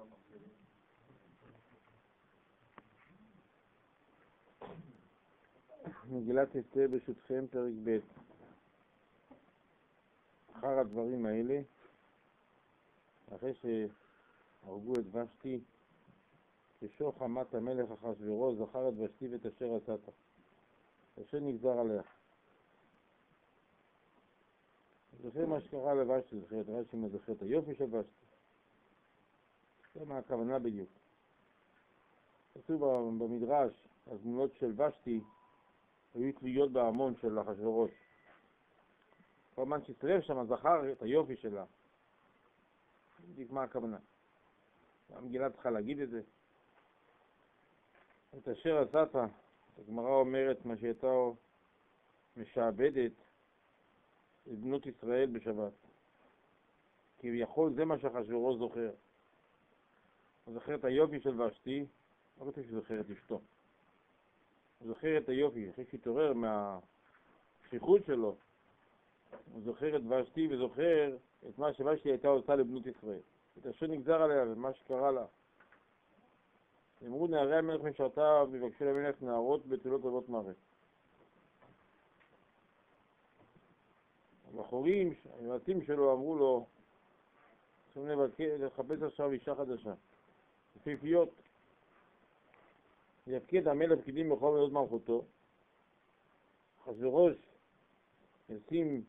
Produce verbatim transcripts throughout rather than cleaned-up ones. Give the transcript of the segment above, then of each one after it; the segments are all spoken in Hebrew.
מגילת אסתר ברשותכם, פרק ב'. אחר הדברים האלה, אחרי שהרגו את ושתי, כשוך חמת המלך אחשוורוש, זכר את ושתי ואת אשר עשתה, אשר נגזר עליה. זוכר מה שקרה לוושתי, זוכר את רש"י, זוכר את היופי של ושתי. זה מה הכוונה בדיוק. כתוב במדרש, הזמונות של ושתי היו תלויות בהמון של אחשוורוש. כל הזמן שצריך שם זכר את היופי שלה. בדיוק מה הכוונה. המגילה צריכה להגיד את זה. את אשר עשת, הגמרא אומרת מה שהייתה משעבדת את בנות ישראל בשבת. כביכול זה מה שאחשוורוש זוכר. הוא זוכר את היופי של ושתי, לא רוצה שזוכר את אשתו. הוא זוכר את היופי, אחרי שהתעורר מהשליחות שלו. הוא זוכר את ושתי וזוכר את מה שוושתי הייתה עושה לבנות ישראל. את אשר נגזר עליה ומה שקרה לה. אמרו נערי המלך משרתה ובקשו למלך נערות בתולות רבות מוות. הבחורים, היועצים שלו אמרו לו, צריכים לחפש עכשיו אישה חדשה. יפהפיות. יפקיד המלך פקידים בכל מדינות מלכותו. אחשוורוש ישים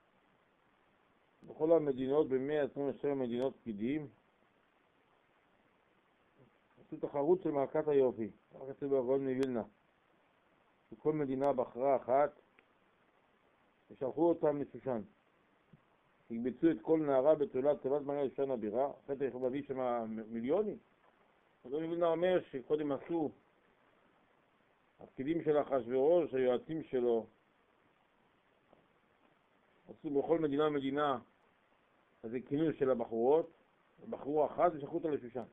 בכל המדינות, ב-מאה עשרים ושבע מדינות פקידים, עשו תחרות של מלכת היופי, כך כתוב בגאון מווילנה. וכל מדינה בחרה אחת, ושלחו אותם לשושן. הקבצו את כל נערה בתולת תיבת מלך לשושן הבירה, אחרי זה יכולים להביא שם מיליונים. הגאון מווילנה אומר שקודם עשו הפקידים של אחשוורוש, היועצים שלו, עשו בכל מדינה ומדינה איזה כינוס של הבחורות, בחרו אחת ושלחו אותה לשושן.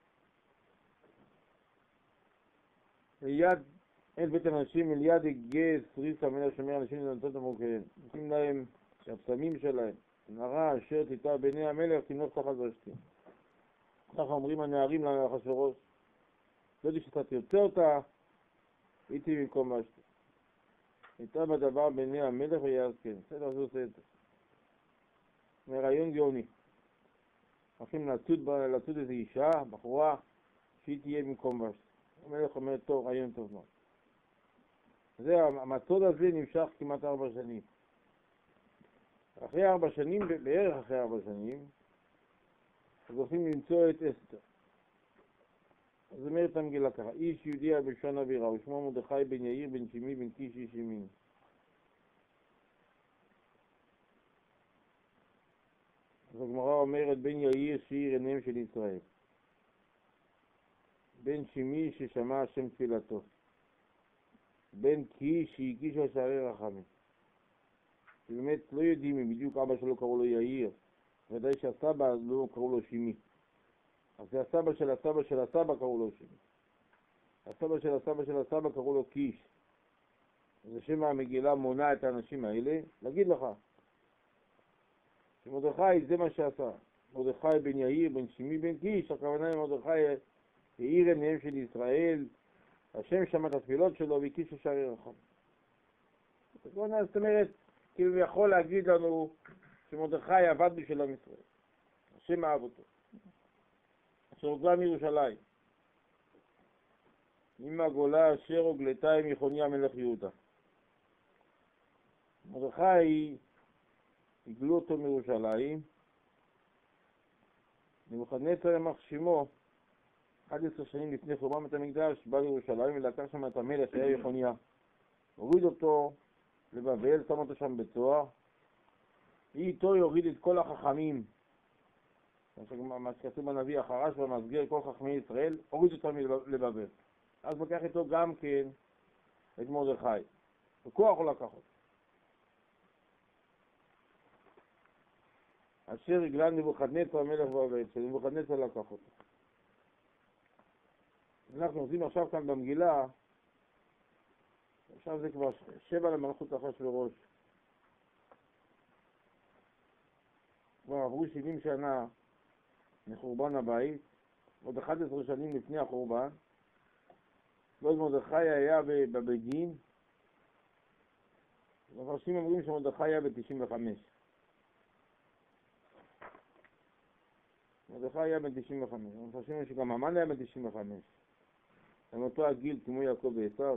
ליד אל בית הנשים, ליד הגה סריס המלך שומר אנשים לנצות המורכבים. נותנים להם שהפסמים שלהם, נערה אשר תיטע בעיני המלך תמלוך תחת ושתי. ככה אומרים הנערים לאחשוורוש, לא יודע שאתה תרצה אותה, הייתי במקום ושתי. תיטע בדבר בעיני המלך ויעש כן. בסדר, זה עושה את זה. מרעיון גאוני. הולכים לצוד איזו אישה, בחורה, שהיא תהיה במקום ושתי. המלך אומר, טוב, רעיון טוב מאוד. זה, המצוד הזה נמשך כמעט ארבע שנים. אחרי ארבע שנים, בערך אחרי ארבע שנים, אז הולכים למצוא את אסתר. אז אומרת המגילה ככה, איש יהודי בשושן הבירה, ושמו מרדכי בן יאיר בן שימי בן קיש איש ימין. אז הגמרא אומרת, בן יאיר שעיר עיניהם של ישראל. בן שימי ששמע השם תפילתו. בן קיש שהגיש על שערי רחמים. שבאמת לא יודעים אם בדיוק אבא שלו קראו לו יאיר, ודאי שהסבא לא קראו לו שימי. אז זה הסבא של הסבא של הסבא קראו לו שימי. הסבא של הסבא של הסבא קראו לו קיש. אז השם המגילה מונה את האנשים האלה, להגיד לך שמרדכי זה מה שעשה. מרדכי בן יאיר בן שימי בן קיש, הכוונה היא מרדכי העיר עיניהם של ישראל, השם שמע את התפילות שלו והקיש שערי רחמים. זאת אומרת, כאילו יכול להגיד לנו שמרדכי עבד בשביל עם ישראל. השם אהב אותו. אשר הוגלה מירושלים. עם הגולה אשר הוגלתה עם יחוניה מלך יהודה. מרדכי הגלו אותו מירושלים. נבוכדנצר יימח שמו אחד עשר שנים לפני חורבן בית המקדש בא לירושלים ולקח שם את המלך שהיה יחוניה. הוריד אותו לבבל, שם אותו שם בצוהר. איתו יוריד את כל החכמים. מה שכתוב בנביא, החרש והמסגר כל חכמי ישראל, הוריד אותם לבבל. אז לקח איתו גם כן את מרדכי. בכוח הוא לקח אותו. אשר הגלה נבוכדנצר מלך בבל, שנבוכדנצר לקח אותו. אנחנו עושים עכשיו כאן במגילה, עכשיו זה כבר שבע למלכות אחשוורוש. כבר עברו שבעים שנה מחורבן הבית, עוד אחת עשרה שנים לפני החורבן, ועוד מרדכי היה בבית דין, המפרשים אומרים שמרדכי היה ב-תשעים וחמש. מרדכי היה בן תשעים וחמש, המפרשים אומרים שגם המן היה בן תשעים וחמש. הם אותו הגיל כמו יעקב ועשיו.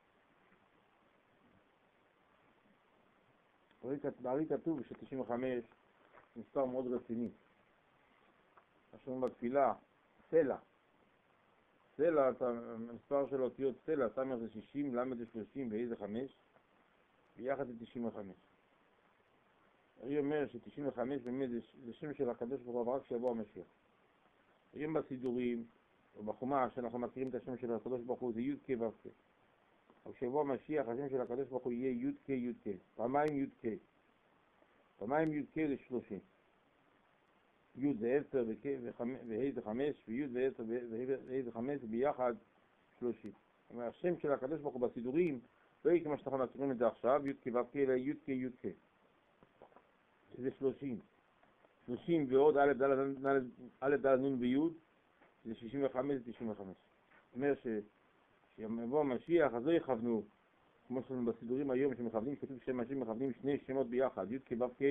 בערי כתוב ש-תשעים וחמש מספר מאוד רציני. השם בתפילה, סלע. סלע, המספר של אותיות סלע, סמך זה שישים, למד זה שלושים ואי זה חמש, ביחד זה תשעים וחמש. אני אומר ש-תשעים וחמש באמת זה, זה שם של הקדוש ברוך הוא רק שיבוא המשיח. היום בסידורים, או בחומה שאנחנו מכירים את השם של הקדוש ברוך הוא, זה י' כ' ו' כ'. אבל כשיבוא המשיח, השם של הקדוש ברוך הוא יהיה י' כ' י' כ'. פעמיים י' כ'. פעמיים י' כ' זה שלושים. י' זה עשר וה' זה חמש, וי' זה עשר וה' זה חמש, ביחד שלושים. זאת אומרת, השם של הקדוש ברוך הוא בסידורים, לא יהיה כמו שאנחנו מכירים את זה עכשיו, י' כ' ו' כ', אלא י' כ' י' כ'. שזה שלושים. שלושים ועוד א' ד' נ' וי' זה שישים וחמש, זה תשעים וחמש. זאת אומרת שיבוא המשיח, אז לא יכוונו, כמו שלנו בסידורים היום, שמכוונים, כתוב שם אנשים מכוונים שני שמות ביחד, י' כ' ו' כ',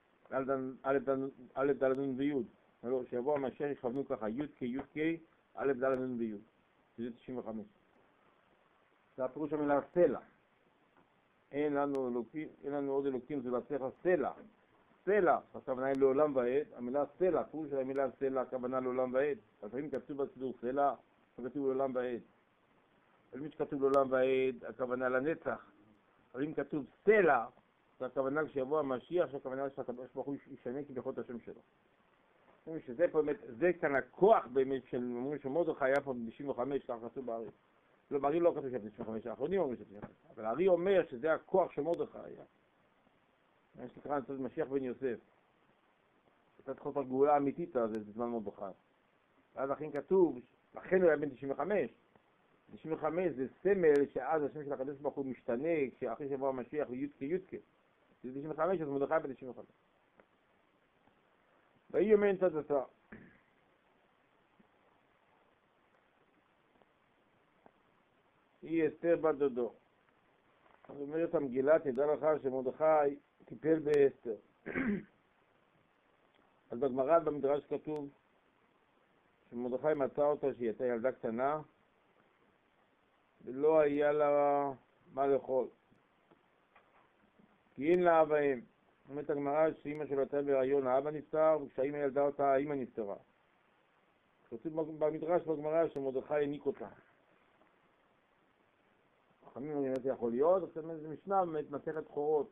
א' ד' נ' וי'. לא, שיבוא המשיח יכוונו ככה, י' כ' י' כ', א' ד' נ' וי'. שזה תשעים וחמש. זה הפירוש המילה סלע. אין לנו אלוקים, אין לנו עוד אלוקים, זה לצלח סלע. סלע, הכוונה היא לעולם ועד, המילה סלע, פירוש של המילה סלע, הכוונה לעולם ועד. לפעמים כתוב בסידור סלע, כתוב לעולם ועד. לפעמים שכתוב לעולם ועד, הכוונה לנצח. לפעמים כתוב סלע, זה הכוונה כשיבוא המשיח, שהכוונה שהקדוש ברוך הוא ישנה כביכול את השם שלו. שזה באמת, זה כאן הכוח באמת של, אומרים שמרדכי היה פה ב-תשעים וחמש, ככה כתוב בארי. לא, בארי לא כתוב ש-תשעים וחמש, האחרונים אומרים ש-תשעים וחמש, אבל הארי אומר שזה הכוח של מרדכי היה. מה שנקרא נצטרך משיח בן יוסף. קצת חוסר גאולה אמיתית הזה, זה זמן מרדכי. ואז לכן כתוב, לכן הוא היה בן תשעים וחמש. תשעים וחמש זה סמל שאז השם של הקדוש ברוך הוא משתנה, כשאחרי שבוע המשיח הוא יודקה יודקה. זה תשעים וחמש, אז מרדכי בן תשעים וחמש. ויהי יומי צאצא. היא אסתר בת דודו. אז אומרת המגילה, תדע לך שמרדכי טיפל באסתר. אז בגמרא במדרש כתוב שמרדכי מצא אותה שהיא הייתה ילדה קטנה ולא היה לה מה לאכול. כי אין לה אבא אם. אומרת הגמרא שאמא שלו הייתה בהיריון, האבא נפטר, וכשהאמא ילדה אותה, האמא נפטרה. כתוב במדרש בגמרא שמרדכי העניק אותה. חכמים אומרים את זה יכול להיות, זה משנה באמת מסכת חורות.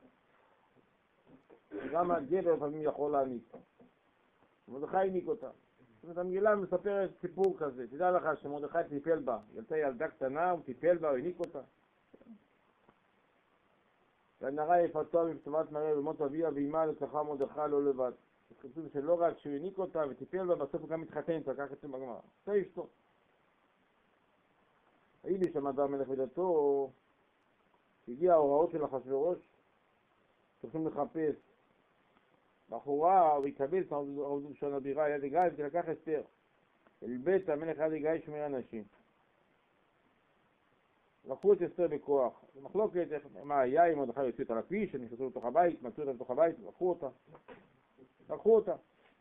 גם הגבר לפעמים יכול להעניק. מרדכי העניק אותה. זאת אומרת, המגילה מספרת סיפור כזה. תדע לך שמרדכי טיפל בה. ילדה ילדה קטנה, הוא טיפל בה, הוא העניק אותה. והנערה יפתוה מכתובת מראה במות אביה ואימה לקחה מרדכי לא לבד. כתוב שלא רק שהוא העניק אותה וטיפל בה, בסוף הוא גם התחתן איתה, כך כתוב בגמרא. זה אשתו. הייתי שם אדם מלך ודתו, הגיע ההוראות של אחשוורוש, צריכים לחפש בחורה, הוא יקבל את העובדות של הבירה, יד הגיא, ותלקח אסתר. אל בית המלך יד הגיא שומר אנשים. לקחו את אסתר בכוח. מחלוקת, מה היה, אם מרדכי יוציא אותה לכביש, נכנסו לתוך הבית, מצאו אותה לתוך הבית, לקחו אותה. לקחו אותה.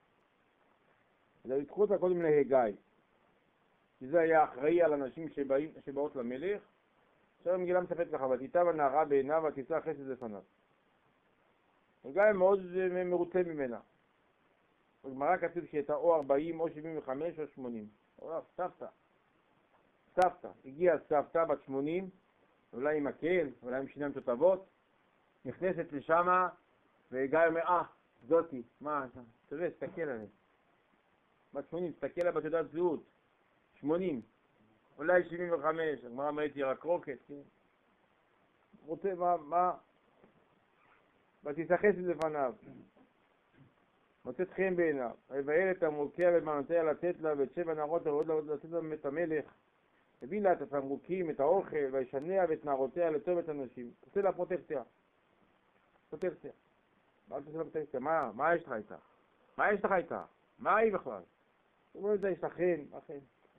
לקחו אותה קודם להגיא. כי זה היה אחראי על אנשים שבאים, שבאות למלך. עכשיו המגילה מספרת ככה, ותיטב הנערה בעיניו ותישא חסד לפניו. הגיא מאוד מרוצה ממנה. בגמרא כתוב שהייתה או ארבעים או שבעים וחמש או שמונים. סבתא. סבתא. הגיעה סבתא בת שמונים, אולי עם מקל, אולי עם שיניים תותבות, נכנסת לשמה, והגיא אומר, אה, זאתי, מה, תראה, תסתכל עליה. בת שמונים, תסתכל עליה בתעודת זהות. שמונים, אולי שבעים וחמש, הגמרא אומרת ירק רוקט, כן? רוצה, מה, מה? ותישא חסד לפניו. מוצאת חן בעיניו. ויילת המרוקע ובנותיה לתת לה, ואת שבע נערות הרעות לתת לה את המלך. הביא לה את התמרוקים, את האוכל, וישניה ואת נערותיה לטוב את הנשים. עושה לה פרוטקציה. פרוטקציה. מה אתה עושה לה פרוטקציה? מה? מה יש לך איתה? מה יש לך איתה? מה היא בכלל? הוא לא יודע, יש לכן, אכן.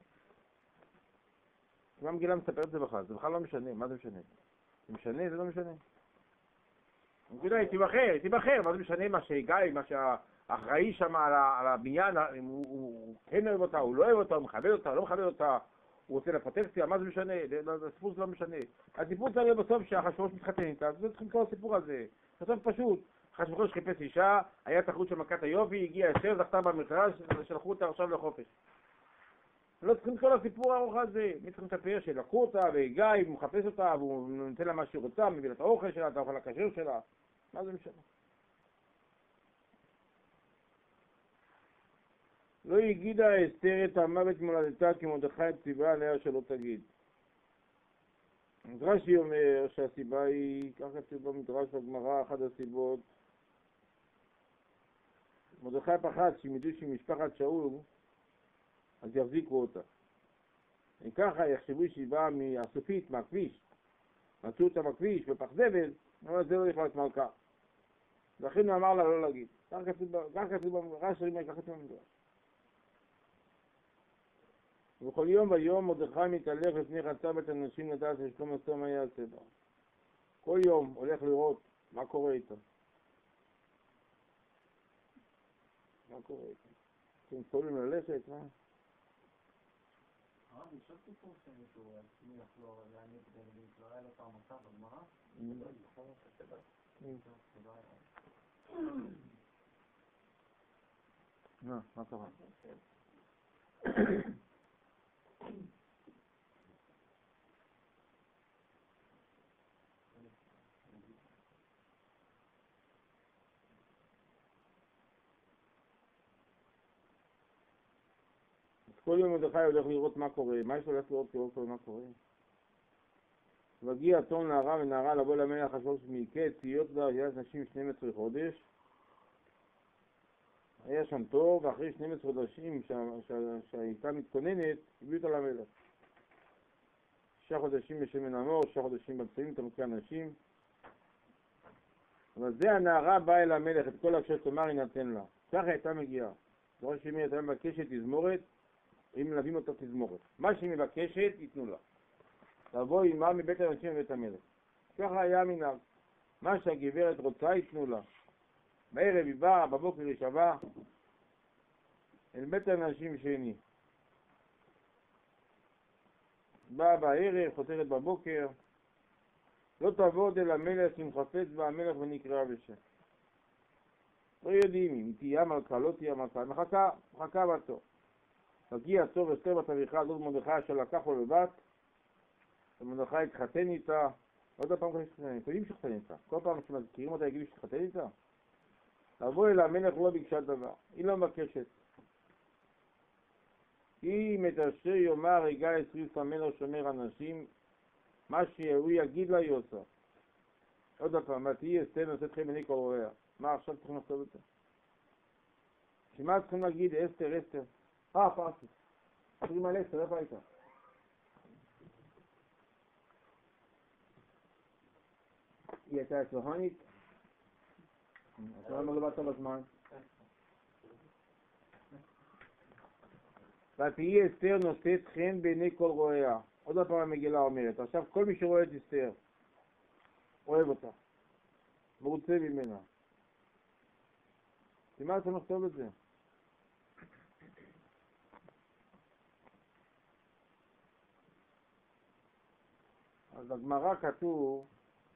מה מגילה מספרת את זה בכלל? זה בכלל לא משנה, מה זה משנה? זה משנה, זה לא משנה. המגילה היא תיבחר, היא תיבחר, מה זה משנה מה שגיא, מה שהאחראי שם על הבניין, הוא כן אוהב אותה, הוא לא אוהב אותה, הוא מכבד אותה, לא מכבד אותה, הוא רוצה לפרוטקציה, מה זה משנה? הסיפור זה לא משנה. הסיפור צריך להיות בסוף שהאחשוורוש מתחתן איתה, זה צריכים כל הסיפור הזה. בסוף פשוט, אחשוורוש חיפש אישה, היה תחרות של מכת היופי, הגיעה אסתר, זכתה במכרז, שלחו אותה עכשיו לחופש. לא צריכים כל הסיפור הארוך הזה, מי צריכים לספר שלקחו אותה, וגיא, הוא מחפש אותה, והוא נותן לה מה שהיא רוצה, מביא לה את האוכל שלה, את האוכל הכשר שלה, מה זה משנה? לא הגידה אסתר את המוות מולדתה כי מרדכי ציווה עליה שלא תגיד. רש"י אומר שהסיבה היא, ככה כתוב במדרש בגמרא, אחת הסיבות, מרדכי פחד שהם ידעו שהיא משפחת שאול, אז יחזיקו אותה. וככה יחשבו שהיא באה מהסופית, מהכביש, מצאו אותה בכביש, בפח זבל, אבל זה לא יכולה להיות מלכה. לכן הוא אמר לה לא להגיד. ככה כתוב ברש"י, ככה כתוב במדרש. ובכל יום ויום מרדכי מתהלך לפני חצר בית הנשים לדעת ששלום עשו מה יעשה בה. כל יום הולך לראות מה קורה איתה. מה קורה איתה? אתם יכולים ללכת, מה? הרב, יש עוד סיפור שמישהו הצליח לו להעניק ולהתלרע לו פעם אחת בגמרא? מה? מה קרה? כל יום מרדכי הולך לראות מה קורה. מה יש לו הולך לראות לראות מה קורה? והגיע תום נערה ונערה לבוא למלך אחשוורוש מקץ, להיות לה יד נשים שנים עשר חודש. היה שם תור, ואחרי שנים עשר חודשים שהייתה מתכוננת, הביאו אותה למלך. שישה חודשים בשמן המור, שישה חודשים בבשרים, תמכי אנשים. אבל זה הנערה באה אל המלך, את כל אשר תאמר יינתן לה. ככה הייתה מגיעה. דבר שמי הייתה מבקשת תזמורת, אם מלווים אותה תזמורת. מה שהיא מבקשת, ייתנו לה. תבוא עימה מבית האנשים ובית המלך. ככה היה המנהג. מה שהגברת רוצה, ייתנו לה. בערב היא באה, בבוקר היא שווה, אל בית האנשים שני. באה בערב, חותרת בבוקר, לא תעבוד אל המלך אם חפץ בה המלך ונקרא בשם. לא יודעים אם תהיה מלכה, לא תהיה מלכה, מחכה, מחכה בתור. תגיע טוב אסתר בת אביחיל, זאת מרדכי אשר לקח לו לבת, ומרדכי התחתן איתה, עוד פעם כדי שתחתן איתה, יודעים שתחתן איתה, כל פעם שמזכירים אותה יגידו שתחתן איתה. לבוא אל המלך לא ביקשה דבר, היא לא מבקשת. אם את אשר יאמר יגאל אסריס המלך שומר אנשים, מה שהוא יגיד לה היא עושה. עוד פעם, מה תהי אסתר נושאת חן בעיני כל רואיה. מה עכשיו צריכים לכתוב את זה? שמה צריכים להגיד אסתר אסתר? אה, פרסי. חברים על אסתר, איפה הייתה? היא הייתה אצלחנית? אתה למה לא באת בזמן? ותהי אסתר נושאת חן בעיני כל רואיה. עוד פעם המגילה אומרת, עכשיו כל מי שרואה את אסתר, אוהב אותה, מרוצה ממנה. למה אתה מכתוב את זה? אז בגמרא כתוב,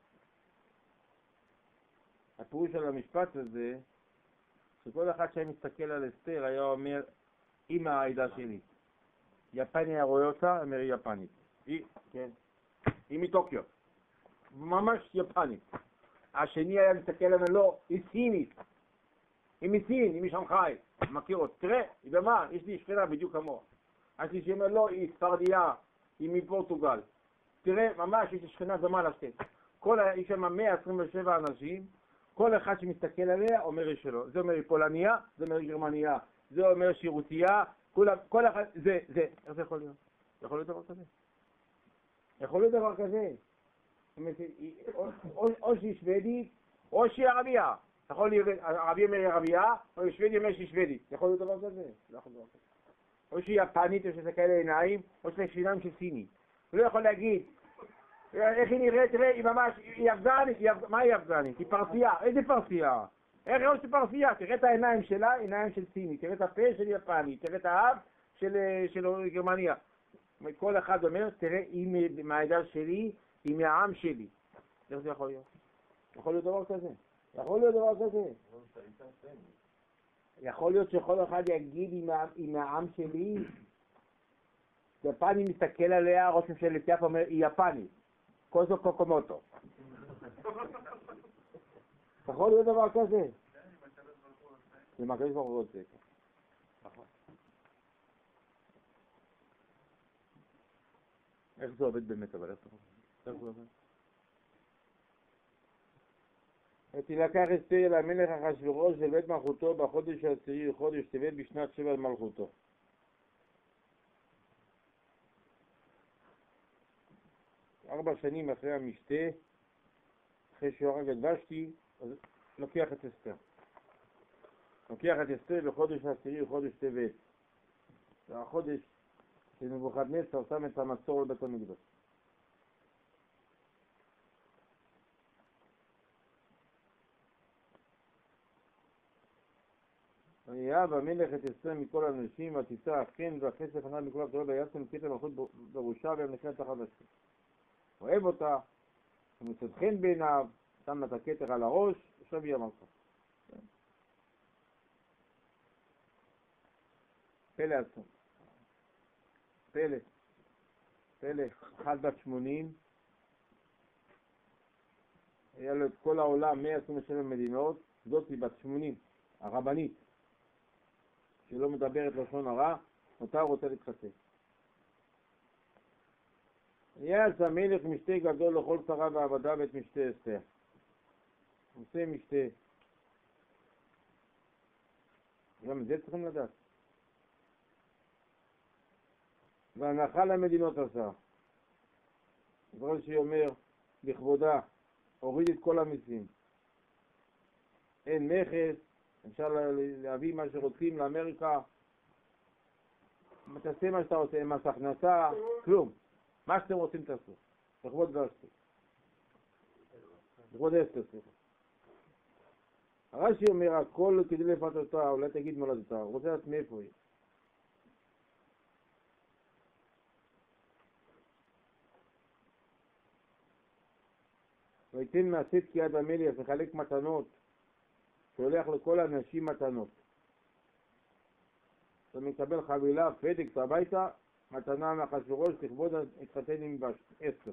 הפירוש על המשפט הזה, שכל אחד שהיה מסתכל על אסתר היה אומר, אמא העדה שלי. יפני היה רואה אותה, אומר היא יפנית. היא, כן, היא מטוקיו. ממש יפנית. השני היה מסתכל עליהם, לא, היא סינית. היא מסין, היא משנגחאי. מכיר אותה. תראה, היא במה, יש לי שכנה בדיוק כמוה. השלישי אומר, לא, היא ספרדיה, היא מפורטוגל. תראה, ממש יש לי שכנה דומה לשתי. כל, יש שם מאה עשרים ושבע אנשים, כל אחד שמסתכל עליה אומר היא שלו. זה אומר היא פולניה, זה אומר היא גרמניה, זה אומר שירותיה, כולם, כל אחד, זה, זה, איך זה יכול להיות? יכול להיות דבר כזה? יכול להיות דבר כזה. או, או, או שהיא שוודית, או שהיא ערבייה. יכול להיות, ערבי אומר ערבייה, או שוודי אומר שהיא שוודית. יכול להיות דבר כזה? לא יכול להיות דבר כזה. או שהיא יפנית, או שזה כאלה עיניים, או שזה שיניים של סיני. הוא לא יכול להגיד, איך היא נראית, תראה, היא ממש, היא אפגנית, היא אפג... מה היא אפגנית? היא פרסייה, איזה פרסייה? איך ראש של פרסייה? תראה את העיניים שלה, עיניים של סיני, תראה את הפה של יפני, תראה את האף של, של גרמניה. כל אחד אומר, תראה, היא מהעדה שלי, היא מהעם שלי. איך זה יכול להיות? יכול להיות דבר כזה. יכול להיות דבר כזה. יכול להיות שכל אחד יגיד היא מהעם שלי. יפני מסתכל עליה, ראש ממשלת יפו אומר, היא יפנית. קוזו קוקומוטו. יכול להיות דבר כזה. זה מקדש ברוך הוא רוצה. איך זה עובד באמת, אבל איך זה עובד? ותלקח אסתר למלך אחשוורוש לבית מלכותו בחודש העשירי חודש טבת בשנת שבע מלכותו. ארבע שנים אחרי המשתה, אחרי שהוא הרג את ושתי, אז לוקח את אסתר. לוקח את אסתר בחודש העשירי חודש טבת. זה החודש שנבוכדנצר שם את המצור לבית המקדש. ויהב המלך את אסתר מכל האנשים, ותישא החן והכסף הנ"ל מכל הבתולות, וישם את כתר מלכות בראשה והם נכנסת תחת השם. אוהב אותה, ומצאת חן בעיניו, שם את הכתר על הראש, עכשיו היא המלכה. פלא עצום. פלא. פלא. אחת בת שמונים. היה לו את כל העולם, מאה עשרים ושבע מדינות, זאת היא בת שמונים, הרבנית, שלא מדברת לשון הרע, אותה רוצה להתחתן. יעש המלך משתה גדול לכל שרה ועבדה ואת משתה אסתר. עושה משתה. גם את זה צריכים לדעת. והנחה למדינות עשה. דברים שהיא אומר, לכבודה, הוריד את כל המיסים. אין מכס, אפשר להביא מה שרוצים לאמריקה. תעשה מה שאתה רוצה, מס הכנסה, כלום. מה שאתם רוצים תעשו. לכבוד ושתי. לכבוד אסתר, סליחה. הרש"י אומר, הכל כדי לפת אותה, אולי תגיד מולדתה, הוא רוצה לדעת מאיפה היא. ויתן מעשית כיד המלך וחלק מתנות, שהולך לכל האנשים מתנות. אתה מקבל חבילה, פתק, הביתה, מתנה מאחשוורוש, לכבוד התחתן עם אסתר.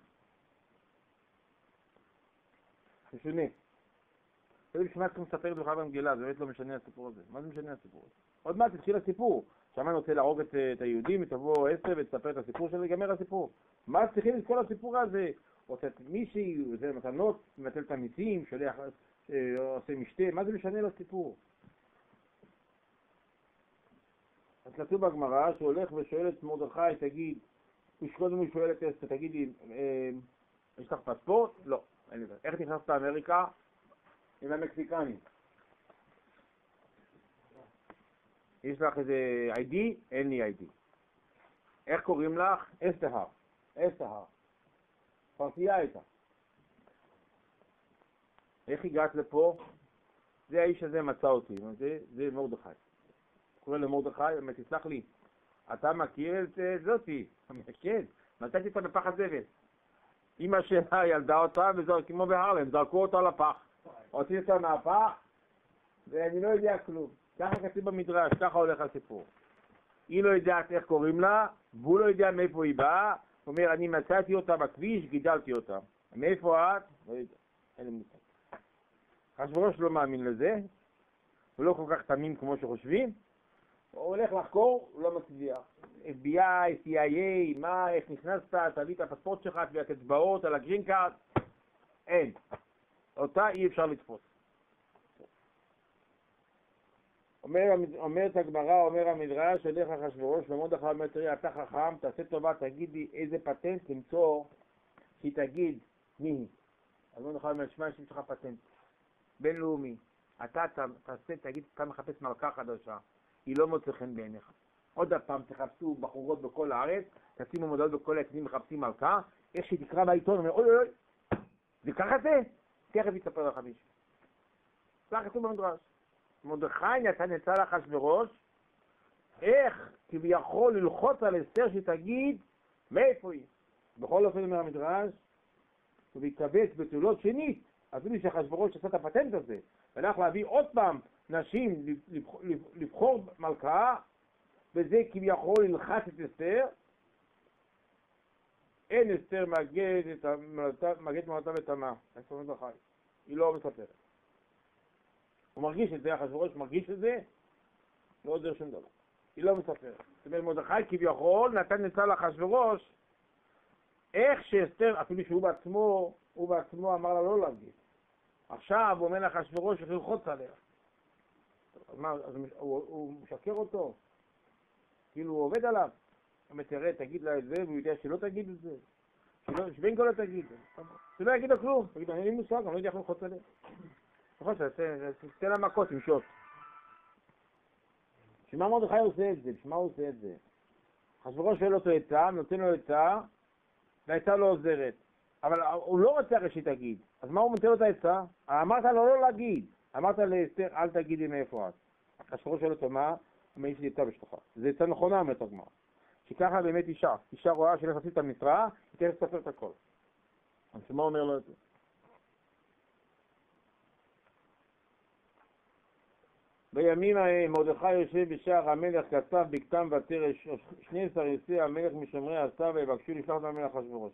זה שונה. זה בשביל צריכים לספר את זה במגילה, זה באמת לא משנה הסיפור הזה. מה זה משנה הסיפור הזה? עוד מעט התחיל הסיפור. שמן רוצה להרוג את, את היהודים, תבוא אסתר ותספר את הסיפור שלו, ייגמר הסיפור. מה צריכים את כל הסיפור הזה? עושה את מישהי, עושה מתנות, מבטל את המיסים, שולח, עושה משתה, מה זה משנה לסיפור? אז כתוב בגמרא שהוא הולך ושואל את מרדכי, תגיד, קודם הוא שואל את אסתר, תגידי, יש לך פספורט? לא, אין לי. איך נכנסת לאמריקה? עם המקסיקנים. יש לך איזה איי די? אין לי איי די. איך קוראים לך? אסתר. אסתר. פרסייה הייתה. איך הגעת לפה? זה האיש הזה מצא אותי, זה, זה מרדכי. קורא למרדכי, באמת, תסלח לי, אתה מכיר את זאתי? כן, מצאתי אותה בפח הזבל. אמא שלה ילדה אותה, וזו כמו בהרלם, זרקו אותה לפח. הוציא אותה מהפח, ואני לא יודע כלום. ככה כתוב במדרש, ככה הולך הסיפור. היא לא יודעת איך קוראים לה, והוא לא יודע מאיפה היא באה, הוא אומר, אני מצאתי אותה בכביש, גידלתי אותה. מאיפה את? לא יודע, אין לי מושג. אחשוורוש לא מאמין לזה, הוא לא כל כך תמים כמו שחושבים, הוא הולך לחקור, הוא לא מצליח. אף בי איי, סי איי איי, מה, איך נכנסת, תביא את הפספורט שלך, תביא את האצבעות על הגרין קארד, אין. אותה אי אפשר לתפוס. אומר, אומרת הגמרא, אומר המדרש, הולך אחשוורוש, ומרדכי אומר, תראה, אתה חכם, תעשה טובה, תגיד לי איזה פטנט למצוא, שהיא תגיד מי היא. אז מרדכי אומר, שמע, יש לך פטנט בינלאומי. אתה תעשה, תגיד, אתה מחפש מלכה חדשה, היא לא מוצא חן בעיניך. עוד פעם תחפשו בחורות בכל הארץ, תשימו מודעות בכל העצמים מחפשים מלכה, איך שתקרא בעיתון, אומר, אוי אוי, זה ככה זה? תכף יספר לך מישהו. זה כתוב במדרש. מרדכי נתן עצה לאחשוורוש, איך כביכול ללחוץ על אסתר שתגיד מאיפה היא. בכל אופן אומר המדרש, הוא מתכווץ בתולות שנית, אפילו שאחשוורוש עשה את הפטנט הזה, והלך להביא עוד פעם נשים לבחור מלכה, וזה כביכול ללחץ את אסתר, אין אסתר מגד מלאתה וטמאה, איפה מרדכי? היא לא מספרת. הוא מרגיש את זה, אחשוורוש מרגיש את זה, לא עוזר שום דבר. היא לא מספרת. זאת אומרת, מרדכי כביכול נתן עצה לאחשוורוש, איך שאסתר, אפילו שהוא בעצמו, הוא בעצמו אמר לה לא להגיד. עכשיו הוא אומר לאחשוורוש איך ללחוץ עליה. אז מה, אז הוא, הוא משקר אותו? כאילו הוא עובד עליו? הוא אומר, תראה, תגיד לה את זה, והוא יודע שלא תגיד את זה. שלא, שבין כל לא תגיד. שלא יגיד לו כלום. תגיד, אני אין לי מושג, אני לא יודע איך ללחוץ עליה. נכון, תתן לה מכות עם שוט. שמה מרדכי עושה את זה? שמה הוא עושה את זה? אחשוורוש שואל אותו עצה, נותן לו עצה, והעצה לא עוזרת. אבל הוא לא רוצה הרי שתגיד. אז מה הוא נותן לו את העצה? אמרת לו לא להגיד. אמרת לאסתר, אל תגידי מאיפה את. אחשוורוש שואל אותו מה? מה יש לי עצה בשלך? זה עצה נכונה, אומרת הגמרא. שככה באמת אישה. אישה רואה שלך עשית את המשרה, היא תכף תספר את הכל. אז מה אומר לו את זה? בימים ההם מרדכי יושב בשער המלך, כתב בכתב ותרש שני עשר יצא המלך משומרי הסף ויבקשו לשלוח את המלך אחשוורוש.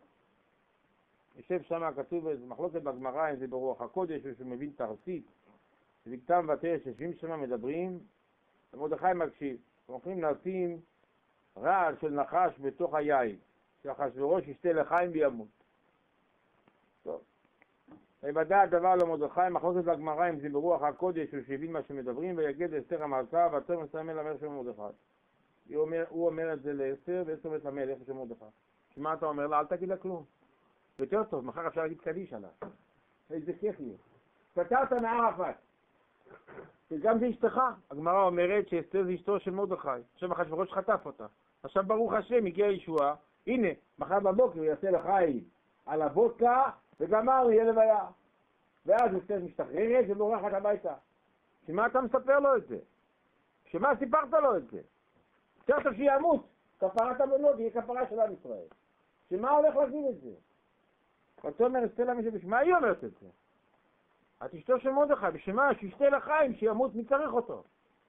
יושב שם, כתוב איזה מחלוקת בגמרא, אם זה ברוח הקודש או שהוא מבין תרסית, בכתב ותרש יושבים שם מדברים, ומרדכי מקשיב. הם הולכים לשים רעל של נחש בתוך היין, שאחשוורוש ישתה לחיים וימות. טוב. ויוודע הדבר למרדכי, מחלוקת בגמרא אם זה ברוח הקודש או שהבין מה שמדברים, ויגד לאסתר המלכה ותאמר מסתמא למלך של מרדכי. הוא אומר, הוא אומר את זה לאסתר ואסתר אומרת למלך של מרדכי. שמה אתה אומר לה? אל תגיד לה כלום. יותר טוב, מחר אפשר להגיד קדיש עליו. איזה כיף לי. פטרת מערפאת. וגם זה אשתך. הגמרא אומרת שאסתר זה אשתו של מרדכי. עכשיו אחשוורוש חטף אותה. עכשיו ברוך השם הגיע ישועה. הנה, מחר בבוקר הוא יעשה לחיים על הוודקה וגמר יהיה לוויה. ואז אסתר משתחררת ובורחת הביתה. שמה אתה מספר לו את זה? שמה סיפרת לו את זה? יותר טוב שימות. כפרת המונות היא כפרה של עם ישראל. שמה הולך להגיד את זה? ואתה אומר אסתר למישהו, בשמה היא אומרת את זה? את אשתו של מרדכי, בשמה שישתה לחיים, שימות מי צריך אותו.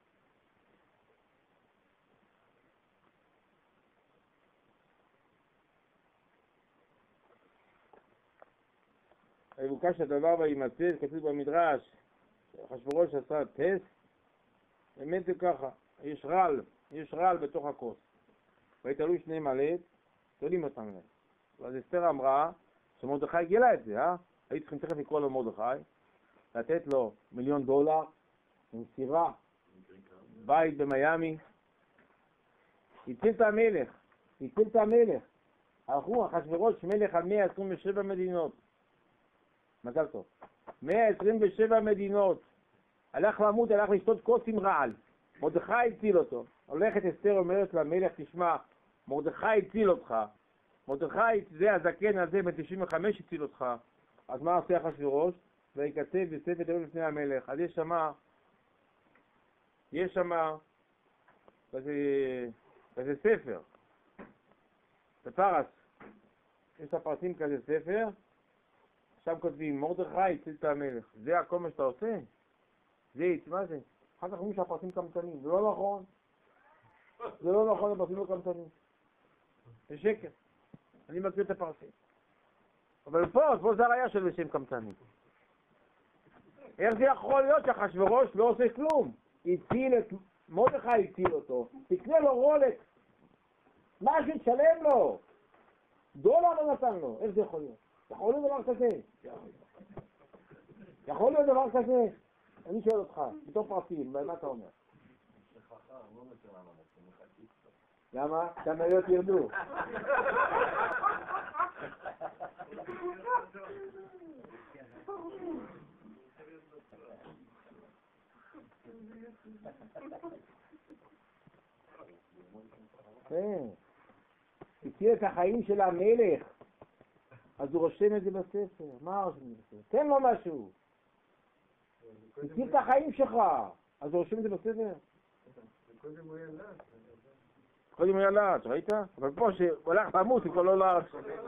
היבוקש הדבר וימצא, כתוב במדרש, אחשוורוש עשה טסט, באמת זה ככה, יש רעל, יש רעל בתוך הכוס. ויתעלו שני מלט, תולים אותם להם. ואז אסתר אמרה, שמרדכי גילה את זה, אה? היו צריכים תכף לקרוא לו מרדכי, לתת לו מיליון דולר, עם סירה, בית במיימי, הציל את המלך, הציל את המלך. הלכו אחשוורוש מלך על מאה עשרים ושבע מדינות. מזל טוב. מאה עשרים ושבע מדינות. הלך למות, הלך לשתות כוס עם רעל. מרדכי הציל אותו. הולכת אסתר אומרת למלך, תשמע, מרדכי הציל אותך. מרדכי, זה הזקן הזה ב-תשעים וחמש הציל אותך. אז מה עושה אחשוורוש? ויקצב בספר תלוי לפני המלך. אז יש שמה, יש שמה, כזה, כזה ספר. בפרס. יש הפרסים כזה ספר. עכשיו כותבים, מרדכי הציל את המלך. זה הכל מה שאתה עושה? זה, מה זה? אחר כך אומרים שהפרסים קמצנים. זה לא נכון. זה לא נכון, הפרסים לא קמצנים. זה שקר. אני מכיר את הפרסים. אבל פה, פה זה הראיה של שהם קמצנים. איך זה יכול להיות שאחשוורוש לא עושה כלום? הציל את... מרדכי הציל אותו. תקנה לו רולקס. מה שתשלם לו? דולר לא נתן לו. איך זה יכול להיות? יכול להיות דבר כזה? יכול להיות דבר כזה? אני שואל אותך, בתור פרסים, מה אתה אומר? למה? שהמניות ירדו. כן. הציל את החיים של המלך. אז הוא רושם את זה בספר. מה רושם את זה בספר? תן לו משהו. הציל את החיים שלך. אז הוא רושם את זה בספר. קודם הוא ילד. קודם הוא ילד, ראית? אבל פה שהוא הולך למות, הוא כבר לא לארץ.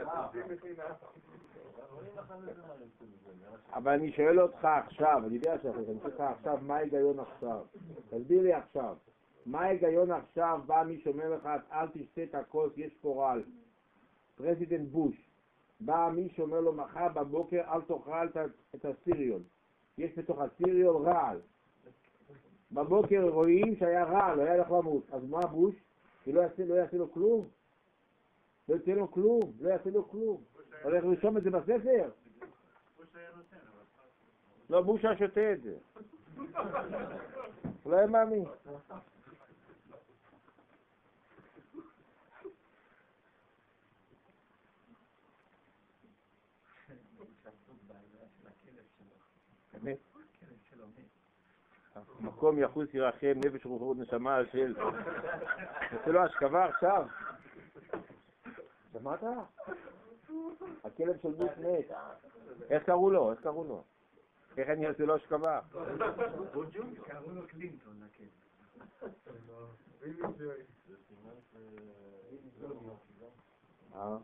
אבל אני שואל אותך עכשיו, אני יודע שאתה, אני שואל אותך עכשיו, מה ההיגיון עכשיו? תסביר לי עכשיו. מה ההיגיון עכשיו? בא מי שאומר לך, אל תשתה את הכוס, יש פה רעל. פרזידנט בוש. בא מי שאומר לו, מחר בבוקר אל תאכל את הסיריול. יש בתוך הסיריול רעל. בבוקר רואים שהיה רעל, לא היה לך למות. אז מה בוש? כי לא יעשה, לא יעשה לו כלום. לא יעשה לו כלום, לא יעשה לו כלום. הולך לרשום את זה בספר? לא, בוש היה שותה את זה. לא היה מאמין. מקום יחוס ירחם, נפש רוחו נשמה של... זה לא השכבה עכשיו. שמעת? הכלב של בוש מת. איך קראו לו? איך קראו לו? איך אני אעשה לו השכבה? קראו לו קלינטון, הכלב. אה?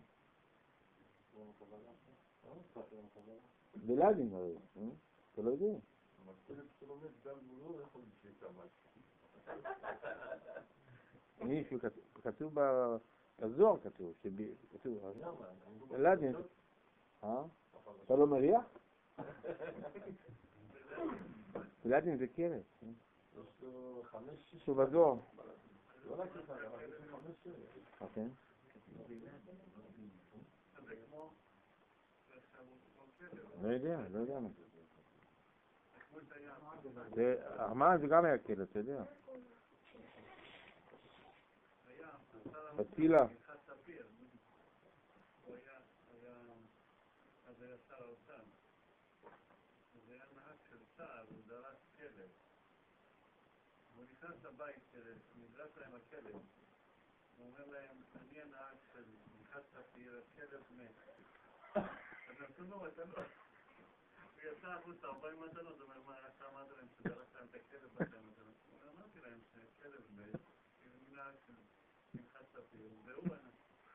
בלאדין הרי, אתה לא יודע. מישהו כתוב בזוהר כתוב, כתוב, בלאדין. אה? אתה לא מריח? בלאדין זה כלב. שהוא בזוהר. אוקיי. לא יודע, לא יודע מה. הרמן זה גם היה כלב, אתה יודע. פתילה. אז היה שר האוצר. אז היה נהג של צה"ל, הוא דרס כלב. הוא נכנס לבית כלב, נדרס להם הכלב. הוא אומר להם, אני הנהג של נכנס ספיר, הכלב מת. אז נתנו לו, אתה לא... הוא יצא החוצה, הרבה עם מתנות, הוא אומר, מה, אתה אמרת להם שדרס להם את הכלב בתי מתנות? הוא אמרתי להם שכלב מת, כי זה נהג של נכנס ספיר, והוא ענה.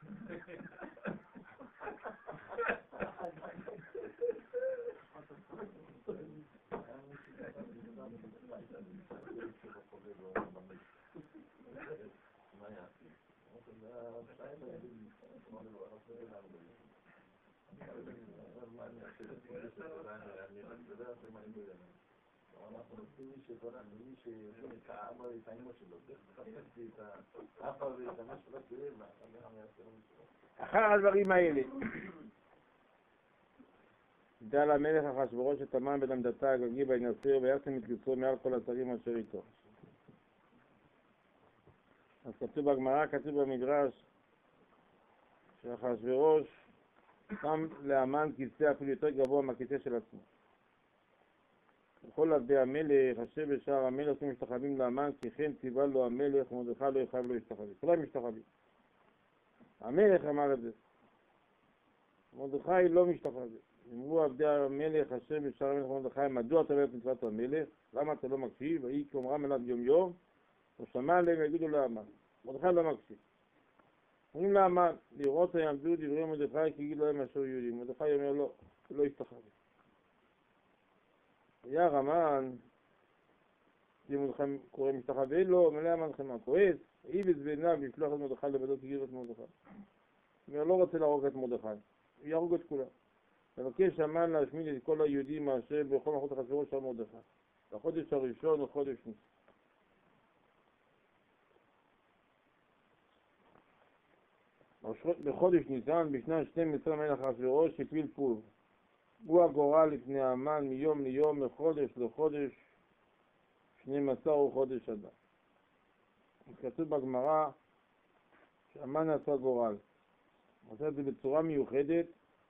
אנחנו נותנים מי שתורה, מי שיודעים את האבא ואת האמא שלו, צריך לחפש לי את האבא ואת האמא שלו, תראה, אחר הדברים האלה דל המלך אחשוורוש את המן בלמדתה הגגי בהנציר ויחסם את כסרו מעל כל השרים אשר איתו. אז כתוב בגמרא, כתוב במדרש שאחשוורוש שם להמן כיסא אפילו יותר גבוה מהכיסא של עצמו. וכל עבדי המלך אשר בשער המלך עושים משתחווים להמן, כי כן ציווה לו המלך ומרדכי לא יחייב לו להשתחווים. כולם משתחווים. המלך אמר את זה. מרדכי לא משתחווים. אמרו עבדי המלך אשר בשער המלך מרדכי, מדוע אתה לא את מצוות המלך? למה אתה לא מקשיב? ויהי כאומרם אליו יום יום, ושמע עליהם ויגידו להמן. מרדכי לא מקשיב. אומרים להמן, לראות יעמדו דברי מרדכי כי יגיד להם אשר יהודים. מרדכי אומר לא, לא ישתחווים. היה רמן, אם מרדכי קורא משתחווה לו, מלא המן חמה כועס, איבס בעיניו לשלוח את מרדכי לבדו תגיב את מרדכי. הוא לא רוצה להרוג את מרדכי, הוא יהרוג את כולם. מבקש המן להשמיד את כל היהודים אשר בכל מלכות אחשוורוש של מרדכי. בחודש הראשון וחודש ניסן. בחודש ניסן, בשנת שתים עשרה מלך אחשוורוש הפיל פור. הוא הגורל לפני המן מיום ליום, מחודש לחודש, שנים עשר וחודש אדם. כתוב בגמרא שהמן עשה גורל. הוא עשה את זה בצורה מיוחדת.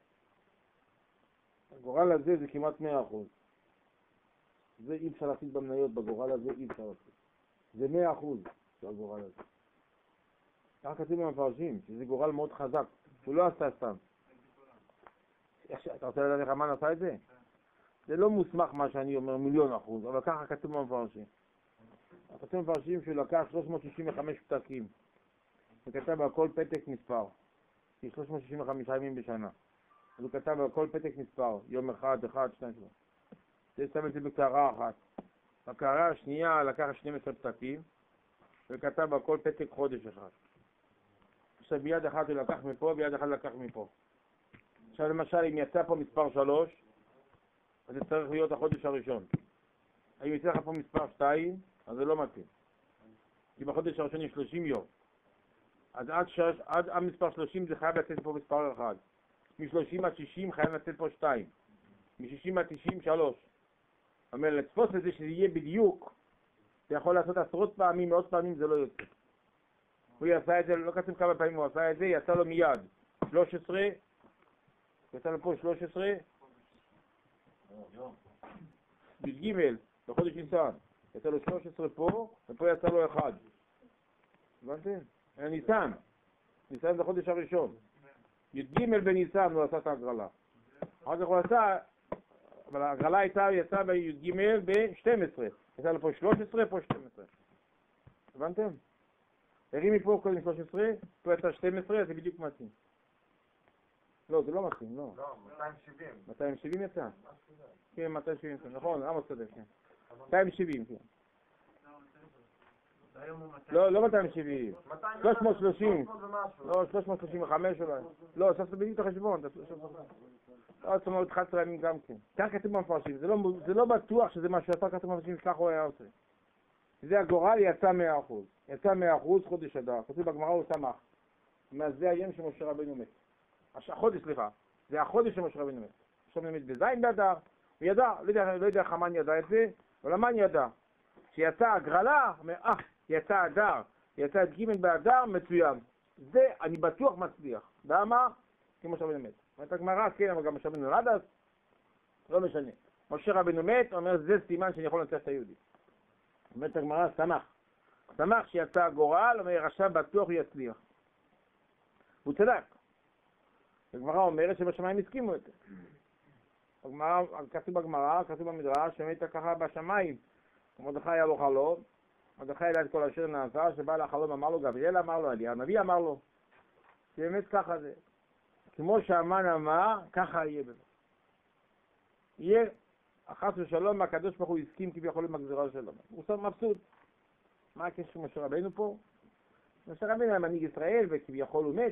הגורל הזה זה כמעט מאה אחוז. זה אי אפשר להחליט במניות, בגורל הזה אי אפשר להחליט. זה מאה אחוז של הגורל הזה. ככה כתוב במפרשים, שזה גורל מאוד חזק, שהוא לא עשה סתם. אתה רוצה לדעת איך המן עשה את זה? זה לא מוסמך מה שאני אומר מיליון אחוז, אבל ככה כתוב במפרשים. כתוב במפרשים שהוא לקח שלוש מאות שישים וחמש פתקים, וכתב על כל פתק מספר, כי שלוש מאות שישים וחמישה ימים בשנה. אז הוא כתב על כל פתק מספר, יום אחד, אחד, שניים, שלוש. זה שם את זה בקערה אחת. בקערה השנייה לקח שנים עשר פתקים, וכתב על כל פתק חודש אחד. עכשיו ביד אחת הוא לקח מפה, ביד אחת לקח מפה. עכשיו למשל אם יצא פה מספר שלוש, אז זה צריך להיות החודש הראשון. אם יצא לך פה מספר שתיים, אז זה לא מתאים. כי בחודש הראשון יש שלושים יום. אז עד, שש, עד המספר שלושים זה חייב לצאת פה מספר אחד. מ-שלושים עד שישים חייב לצאת פה שתיים. מ-שישים עד תשעים, שלוש. זאת אומרת, לתפוס את זה שזה יהיה בדיוק, אתה יכול לעשות עשרות פעמים, מאות פעמים, זה לא יוצא. הוא יעשה את זה, לא כתוב כמה פעמים הוא עשה את זה, יצא לו מיד. שלוש עשרה, יצא לו פה שלוש עשרה, י"ג, בחודש ניסן. יצא לו שלוש עשרה פה, ופה יצא לו אחד. הבנתם? היה ניסן. ניסן זה החודש הראשון. י"ג בניסן הוא עשה את ההגרלה. אחר כך הוא עשה, אבל ההגרלה הייתה, יצא בי"ג ב-שתים עשרה. יצא לו פה שלוש עשרה, פה שתים עשרה. הבנתם? הרים מפה קודם שלוש עשרה, פה יצא שתים עשרה, זה בדיוק מתאים. לא, זה לא מתאים, לא. לא, מאתיים שבעים. מאתיים שבעים יצא? כן, מאתיים שבעים יצא, נכון, עמוס צודק, כן. מאתיים שבעים, כן. לא, לא מאתיים שבעים. שלוש מאות שלושים. לא, שלוש מאות שלושים וחמש אולי. לא, עשת בדיוק את החשבון. לא, זאת אומרת, אחת עשרה ימים גם כן. כך כתוב במפרשים, זה לא בטוח שזה מה שעשה כתוב במפרשים, שכך הוא היה עושה. זה הגורל יצא מאה אחוז. יצא מאה אחוז חודש אדר. כתוב בגמרא הוא שמח. זה היום שמשה רבנו מת. החודש, סליחה. זה החודש שמשה רבנו מת. עכשיו מת בזין באדר. הוא ידע, לא יודע, לא יודע איך המן ידע את זה, אבל המן ידע. כשיצא הגרלה, אומר, אה, יצא אדר, יצא את ג' באדר, מצוין. זה אני בטוח מצליח. למה? כי משה רבנו מת. אומרת הגמרא, כן, אבל גם משה רבנו נולד אז, לא משנה. משה רבנו מת, אומר, זה סימן שאני יכול לנצח את היהודי. אומרת הגמרא, שמח. שמח שיצא הגורל, אומר, עכשיו בטוח הוא יצליח. הוא צדק. הגמרא אומרת שבשמיים הסכימו את זה. הגמרא, כתוב בגמרא, כתוב במדרש, שמת ככה בשמיים. מרדכי היה לו חלום, מרדכי ידע את כל אשר נעשה, שבא לחלום אמר לו, גבריאל אמר לו, עלי, הנביא אמר לו, שבאמת ככה זה. כמו שהמן אמר, ככה יהיה באמת. יהיה, אחת ושלום, הקדוש ברוך הוא הסכים כביכול עם הגזירה שלו. הוא שם מבסוט. מה הקשר של משה רבנו פה? משה רבנו היה מנהיג ישראל, וכביכול הוא מת.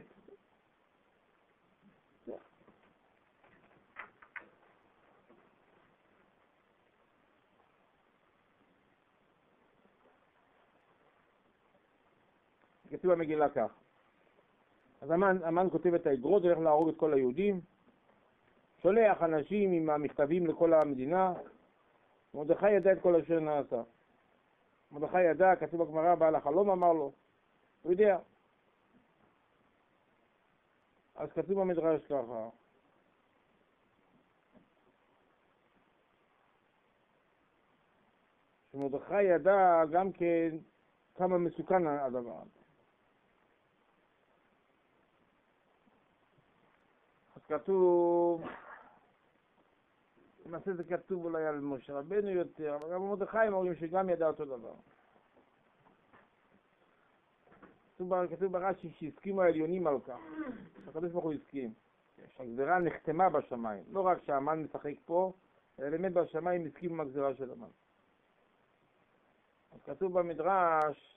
כתוב במגילה כך. אז המן, המן כותב את האגרות, הולך להרוג את כל היהודים, שולח אנשים עם המכתבים לכל המדינה. מרדכי ידע את כל אשר נעשה. מרדכי ידע, כתוב בגמרא, בעל החלום אמר לו, הוא יודע. אז כתוב במדרש ככה. שמרדכי ידע גם כן כמה מסוכן הדבר הזה. כתוב, למעשה זה כתוב אולי על משה רבנו יותר, אבל גם מרדכי אומרים שגם ידע אותו דבר. כתוב ברש"י שהסכימו העליונים על כך, הקדוש ברוך הוא הסכים, שהגזירה נחתמה בשמיים, לא רק שהמן משחק פה, אלא באמת בשמיים הסכימו עם הגזירה של המן. אז כתוב במדרש,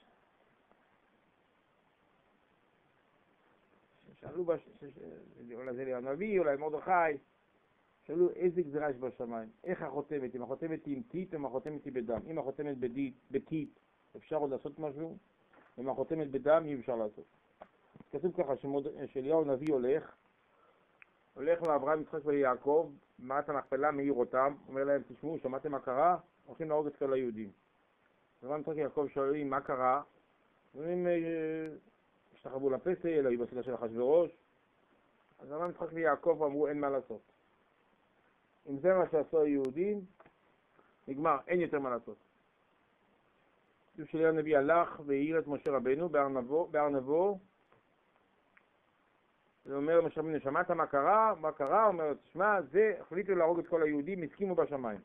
שאלו, אולי זה לי הנביא, אולי מרדכי, שאלו איזה גזירה יש בשמיים, איך החותמת, אם החותמת היא עם טיט, אם החותמת היא בדם. אם החותמת בטיט, אפשר עוד לעשות משהו, אם החותמת בדם, אי אפשר לעשות. כתוב ככה, שאליהו הנביא הולך, הולך לאברהם, יצחק ויעקב, מעט המכפלה מאיר אותם, אומר להם, תשמעו, שמעתם מה קרה? הולכים להרוג את כל היהודים. אברהם, יצחק ויעקב שואלים, מה קרה? אומרים, השתחוו לפסל, היו בסדר של אחשוורוש. אז אברהם, יצחק ויעקב אמרו, אין מה לעשות. אם זה מה שעשו היהודים, נגמר, אין יותר מה לעשות. כתוב שאליהו הנביא הלך והעיר את משה רבנו בהר נבו, בהר נבו, הוא אומר למשה רבנו, שמעת מה קרה? מה קרה? הוא אומר, תשמע, זה, החליטו להרוג את כל היהודים, הסכימו בשמיים.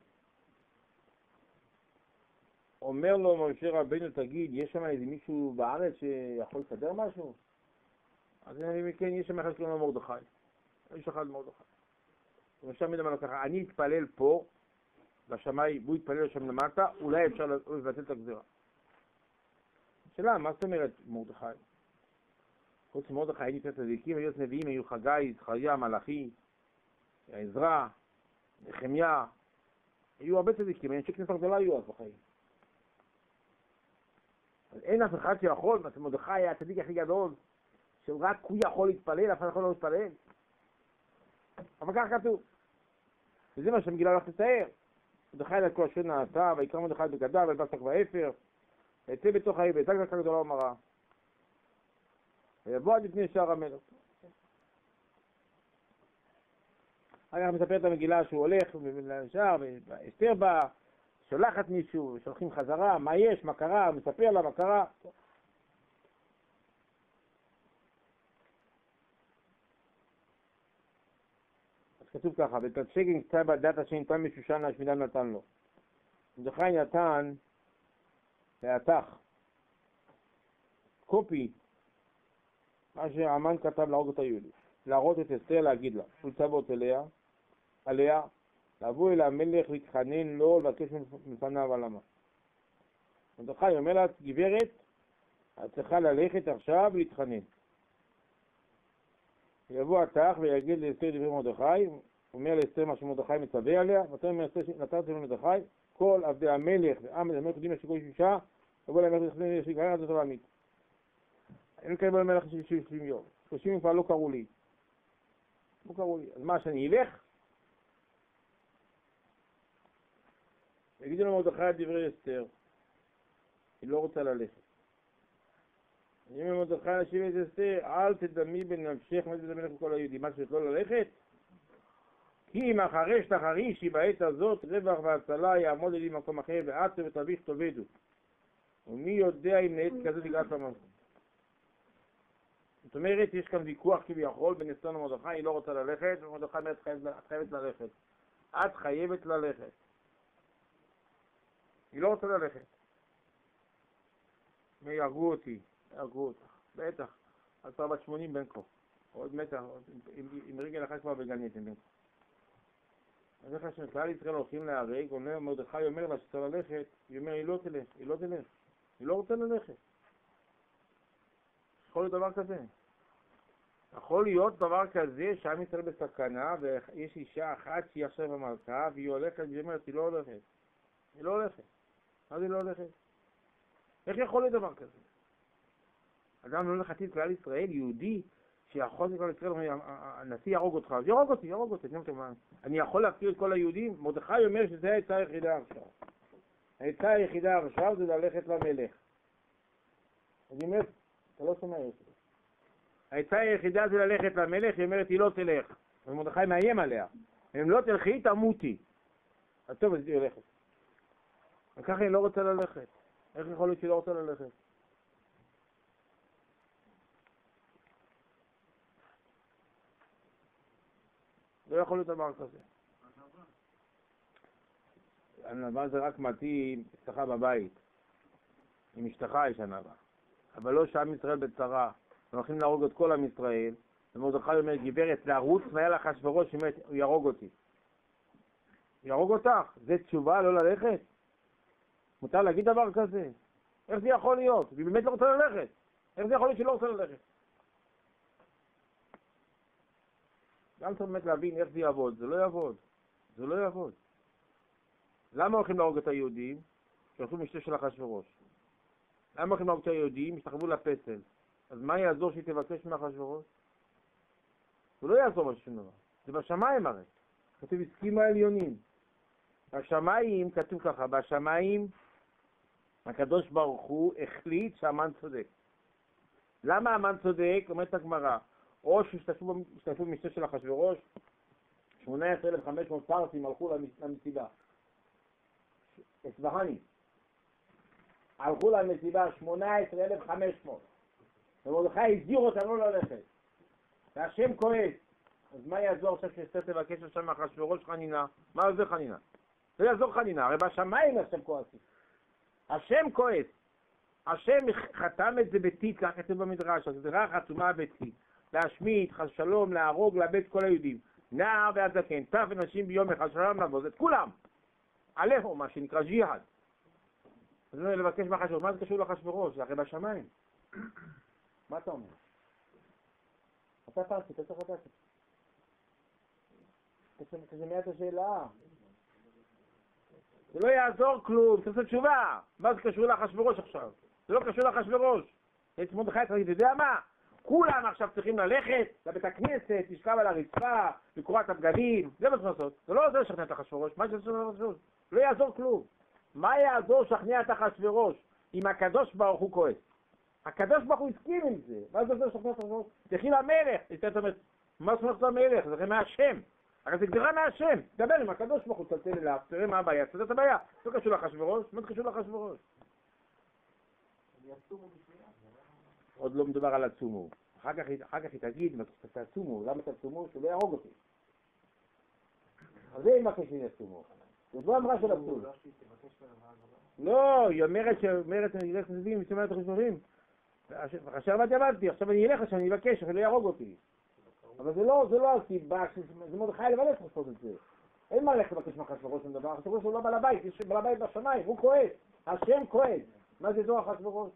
אומר לו משה רבנו, תגיד, יש שם איזה מישהו בארץ שיכול לסדר משהו? אז אני מבין, כן, יש שם אחד שקוראים לו מרדכי. יש אחד מרדכי. משה רבנו אמר לו ככה, אני אתפלל פה, בשמיים, והוא יתפלל שם למטה, אולי אפשר לבטל את הגזירה. שאלה, מה זאת אומרת מרדכי? חוץ ממרדכי הייתי את הצדיקים, היו נביאים, היו חגי, זכריה, מלאכי, עזרא, נחמיה, היו הרבה צדיקים, אנשי כנסת גדולה היו אז בחיים. אז אין אף אחד שיכול, מרדכי היה הצדיק הכי גדול, שרק הוא יכול להתפלל, אף אחד יכול לא להתפלל. אבל כך כתוב. וזה מה שמגילה הולכת לצייר. מרדכי על כל אשר נעשה, ויקרא מרדכי בגדיו, ובשק ואפר, ויצא בתוך העיר, ויצא גדולה גדולה ומרה. ויבוא עד לפני שער המלך. אחר כך מספר את המגילה שהוא הולך לשער, ואסתר באה, שולחת מישהו, שולחים חזרה, מה יש, מה קרה, מספר לה מה קרה. אז כתוב ככה, ותתשגן כתב הדת אשר נתן משושן להשמידן נתן לו. מרדכי נתן להתך קופי מה שהמן כתב להרוג את היהודים, להראות את אסתר, להגיד לה, ולצוות אליה, עליה, לבוא אל המלך להתחנן לו, לבקש מפניו עלמה. מרדכי אומר לה, גברת, את צריכה ללכת עכשיו ולהתחנן. יבוא התך ויגיד לאסתר דברי מרדכי, הוא אומר לאסתר מה שמרדכי מצווה עליה, ואתה אומר נתתי למרדכי, כל עבדי המלך ועם המלך יודעים שכל אישה, יבוא למלך להתחנן לשגרה עד אותו להמית. אין כאלה במלך של שלושים יום. שלושים יום כבר לא קראו לי. לא קראו לי. אז מה, שאני אלך? יגידו למרדכי את דברי אסתר. היא לא רוצה ללכת. אני אומר למרדכי להשיב את אסתר, אל תדמי בנפשך מה תדמי לך כל היהודים. מה שאת לא ללכת? כי אם אחרי שתחרישי בעת הזאת רווח והצלה יעמוד אלי מקום אחר ועצר ותביך תאבדו. ומי יודע אם נעת כזה תגעת למלכות. זאת אומרת, יש כאן ויכוח כביכול בין אסתר למרדכי, היא לא רוצה ללכת, ומרדכי אומרת, את חייבת ללכת. את חייבת ללכת. היא לא רוצה ללכת. מי יהרגו אותי? יהרגו אותך. בטח. את כבר בת שמונים בין כה. עוד מתה, עם רגל אחת כבר בגן עדן בין כה. אז איך שכלל ישראל הולכים להרג, מרדכי אומר לה שצריך ללכת, היא אומר, היא לא תלך, היא לא תלך. היא לא רוצה ללכת. יכול להיות דבר כזה. יכול להיות דבר כזה שעם ישראל בסכנה ויש אישה אחת שהיא עכשיו במלכה והיא הולכת והיא אומרת, היא לא הולכת. היא לא הולכת. מה זה לא הולכת? איך יכול להיות דבר כזה? אדם לא הולך עתיד כלל ישראל, יהודי, שיכול לכלל ישראל, הנשיא ירוג אותך, אז ירוג אותי, ירוג אותי. אני יכול להפקיר את כל היהודים? מרדכי אומר שזה העצה היחידה עכשיו. העצה היחידה עכשיו זה ללכת למלך. אני אומר, אתה לא שומע יותר. העצה היחידה זה ללכת למלך, היא אומרת, היא לא תלך. ומרדכי מאיים עליה. אם לא תלכי, תמותי. אז טוב, אז היא הולכת. וככה היא לא רוצה ללכת. איך יכול להיות שהיא לא רוצה ללכת? לא יכול להיות דבר כזה. ענווה זה רק מתאים אצלך בבית. עם אשתך יש ענווה. אבל לא שעם ישראל בצרה. הם הולכים להרוג את כל עם ישראל. ומרדכי אומר, גברת, להרוץ והיה לך אחשוורוש, הוא ירוג אותי. ירוג אותך. זה תשובה, לא ללכת? מותר להגיד דבר כזה? איך זה יכול להיות? היא באמת לא רוצה ללכת. איך זה יכול להיות שהיא לא רוצה ללכת? גם צריך באמת להבין איך זה יעבוד. זה לא יעבוד. זה לא יעבוד. למה הולכים להרוג את היהודים? שהלכו משתה של אחשוורוש. למה הולכים להרוג את היהודים? השתחוו לפסל. אז מה יעזור שהיא תבקש מאחשוורוש? הוא לא יעזור בשום דבר. זה בשמיים הרי. כתוב הסכים העליונים. בשמיים כתוב ככה, בשמיים הקדוש ברוך הוא החליט שהמן צודק. למה המן צודק? אומרת הגמרא, או שהשתתפו במשתה של אחשוורוש, שמונה עשרה אלף וחמש מאות פרסים הלכו למסיבה. אסבהנים. הלכו למסיבה שמונה עשרה אלף וחמש מאות. ומרדכי הזהיר אותם לא ללכת. והשם כועס. אז מה יעזור עכשיו שאסתר תבקש עכשיו מאחשוורוש חנינה? מה עוזר חנינה? לא יעזור חנינה, הרי בשמיים השם כועסים. השם כועס. השם חתם את זה ביתית, כך כתוב במדרש, אז גזירה חתומה ביתית. להשמיד, חס שלום, להרוג, לאבד כל היהודים. נער ועד זקן, טף ונשים ביום אחד, שלום לבוז, את כולם. עליהו, מה שנקרא ג'יהאד. אז אני לבקש מאחשוורוש, מה זה קשור לאחשוורוש? זה הרי בשמיים. מה אתה אומר? אתה פרסי, אתה צריך לדעת. כשזה מיד השאלה. זה לא יעזור כלום, תעשה תשובה. מה זה קשור לאחשוורוש עכשיו? זה לא קשור לאחשוורוש. את מרדכי צריך, אתה יודע מה? כולם עכשיו צריכים ללכת לבית הכנסת, לשכב על הרצפה, לקרוע את הבגדים, זה מה צריך לעשות. זה לא עוזר לשכנע את אחשוורוש, מה זה לאחשוורוש? לא יעזור כלום. מה יעזור לשכנע את אחשוורוש אם הקדוש ברוך הוא כועס? הקדוש ברוך הוא הסכים עם זה. מה זה עוזר לשכנע את אחשוורוש? תלכי למלך. זאת אומרת, מה זאת אומרת למלך? זה מהשם. הרי זה גזירה מהשם. דבר עם הקדוש ברוך הוא, תצלצל אליו, תראה מה הבעיה, תצלצל את הבעיה. לא קשור לאחשוורוש, מה זה קשור לאחשוורוש? עוד לא מדובר על הצומו. אחר כך, אחר כך היא תגיד, תצומו, למה תצומו? שלא יהרוג אותי. אז זה היא מבקשת לצומו. זאת לא אמרה של הצום. לא, היא אומרת שאומרת, אני אלך לסביבים, היא שומעת את החשבורים. עכשיו עבדתי עבדתי, עכשיו אני אלך, שאני אבקש, שלא יהרוג אותי. אבל זה לא, זה לא הסיבה, זה מרדכי לבלך לעשות את זה. אין מה ללכת לבקש מאחשוורוש שום דבר, אחשוורוש הוא לא בעל הבית, יש בעל הבית בשמיים, הוא כועס, השם כועס. מה זה זו אחשוורוש?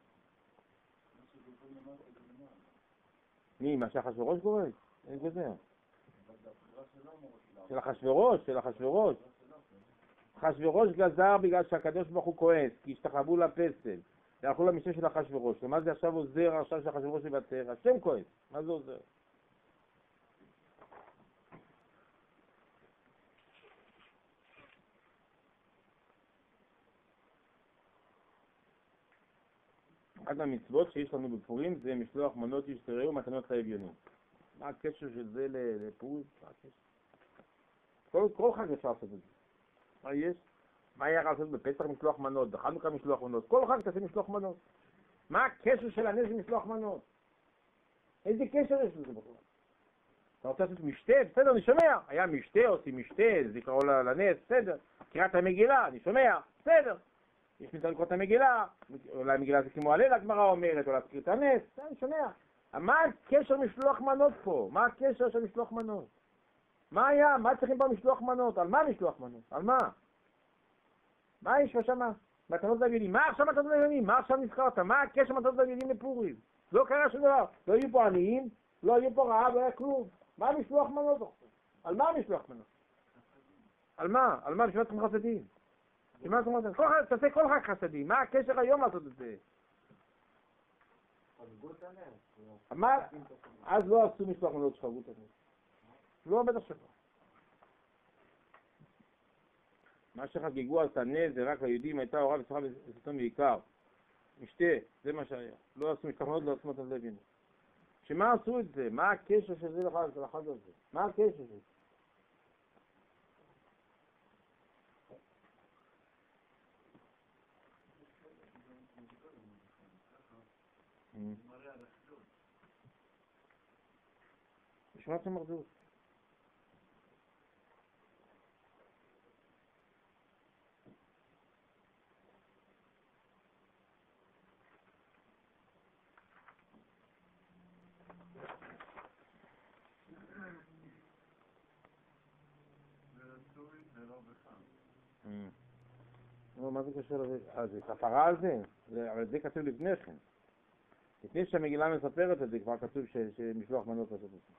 מי, מה שאחשוורוש כועס? אין גוזר. של אחשוורוש, של אחשוורוש. אחשוורוש גזר בגלל שהקדוש ברוך הוא כועס, כי השתחוו לפסל, והלכו למשנה של אחשוורוש. ומה זה עכשיו עוזר עכשיו שאחשוורוש יוותר? השם כועס, מה זה עוזר? אחת המצוות שיש לנו בפורים זה משלוח מנות איש תראו ומתנות לאביונים. מה הקשר של זה לפורים? מה הקשר? כל, כל חג אפשר לעשות את זה. מה יש? מה היה לעשות בפסח משלוח מנות, בחנוכה משלוח מנות? כל חג תעשה משלוח מנות. מה הקשר של הנס למשלוח מנות? איזה קשר יש לזה בכלל? אתה רוצה לעשות משתה? בסדר, אני שומע. היה משתה, עושים משתה, זיכרון לנס, בסדר. קריאת המגילה, אני שומע, בסדר. יש מצד לקרוא את המגילה, אולי המגילה זה כמו הלל הגמרא אומרת, או להזכיר את הנס, אני שומע. מה הקשר משלוח מנות פה? מה הקשר של משלוח מנות? מה היה? מה צריכים פה משלוח מנות? על מה משלוח מנות? על מה? מה יש שם? מתנות לאביונים. מה עכשיו מתנות לאביונים? מה עכשיו נזכרת? מה הקשר מתנות לאביונים לפורים? לא קרה שום דבר. לא היו פה עניים, לא היו פה רעב, לא היה כלום. מה משלוח מנות? על מה משלוח מנות? על מה? על מה? בשביל אתכם חסדים. תעשה כל חג חסדים, מה הקשר היום לעשות את זה? אז לא עשו משלוח מנות שחגגו את הנס. לא בטח שלא. מה שחגגו את הנס זה רק ליהודים, הייתה הוראה ושמחה וסתום בעיקר. משתה, זה מה שהיה. לא עשו משלוח מנות, לא עשו מתנות לאביונים. שמה עשו את זה? מה הקשר של זה לחג הזה? מה הקשר של זה? נשמעת המרדות. מה זה קשור לזה? אה, זה כפרה על זה? אבל זה כתוב לפני כן. לפני שהמגילה מספרת את זה, כבר כתוב שמשלוח מנות לעשות את זה.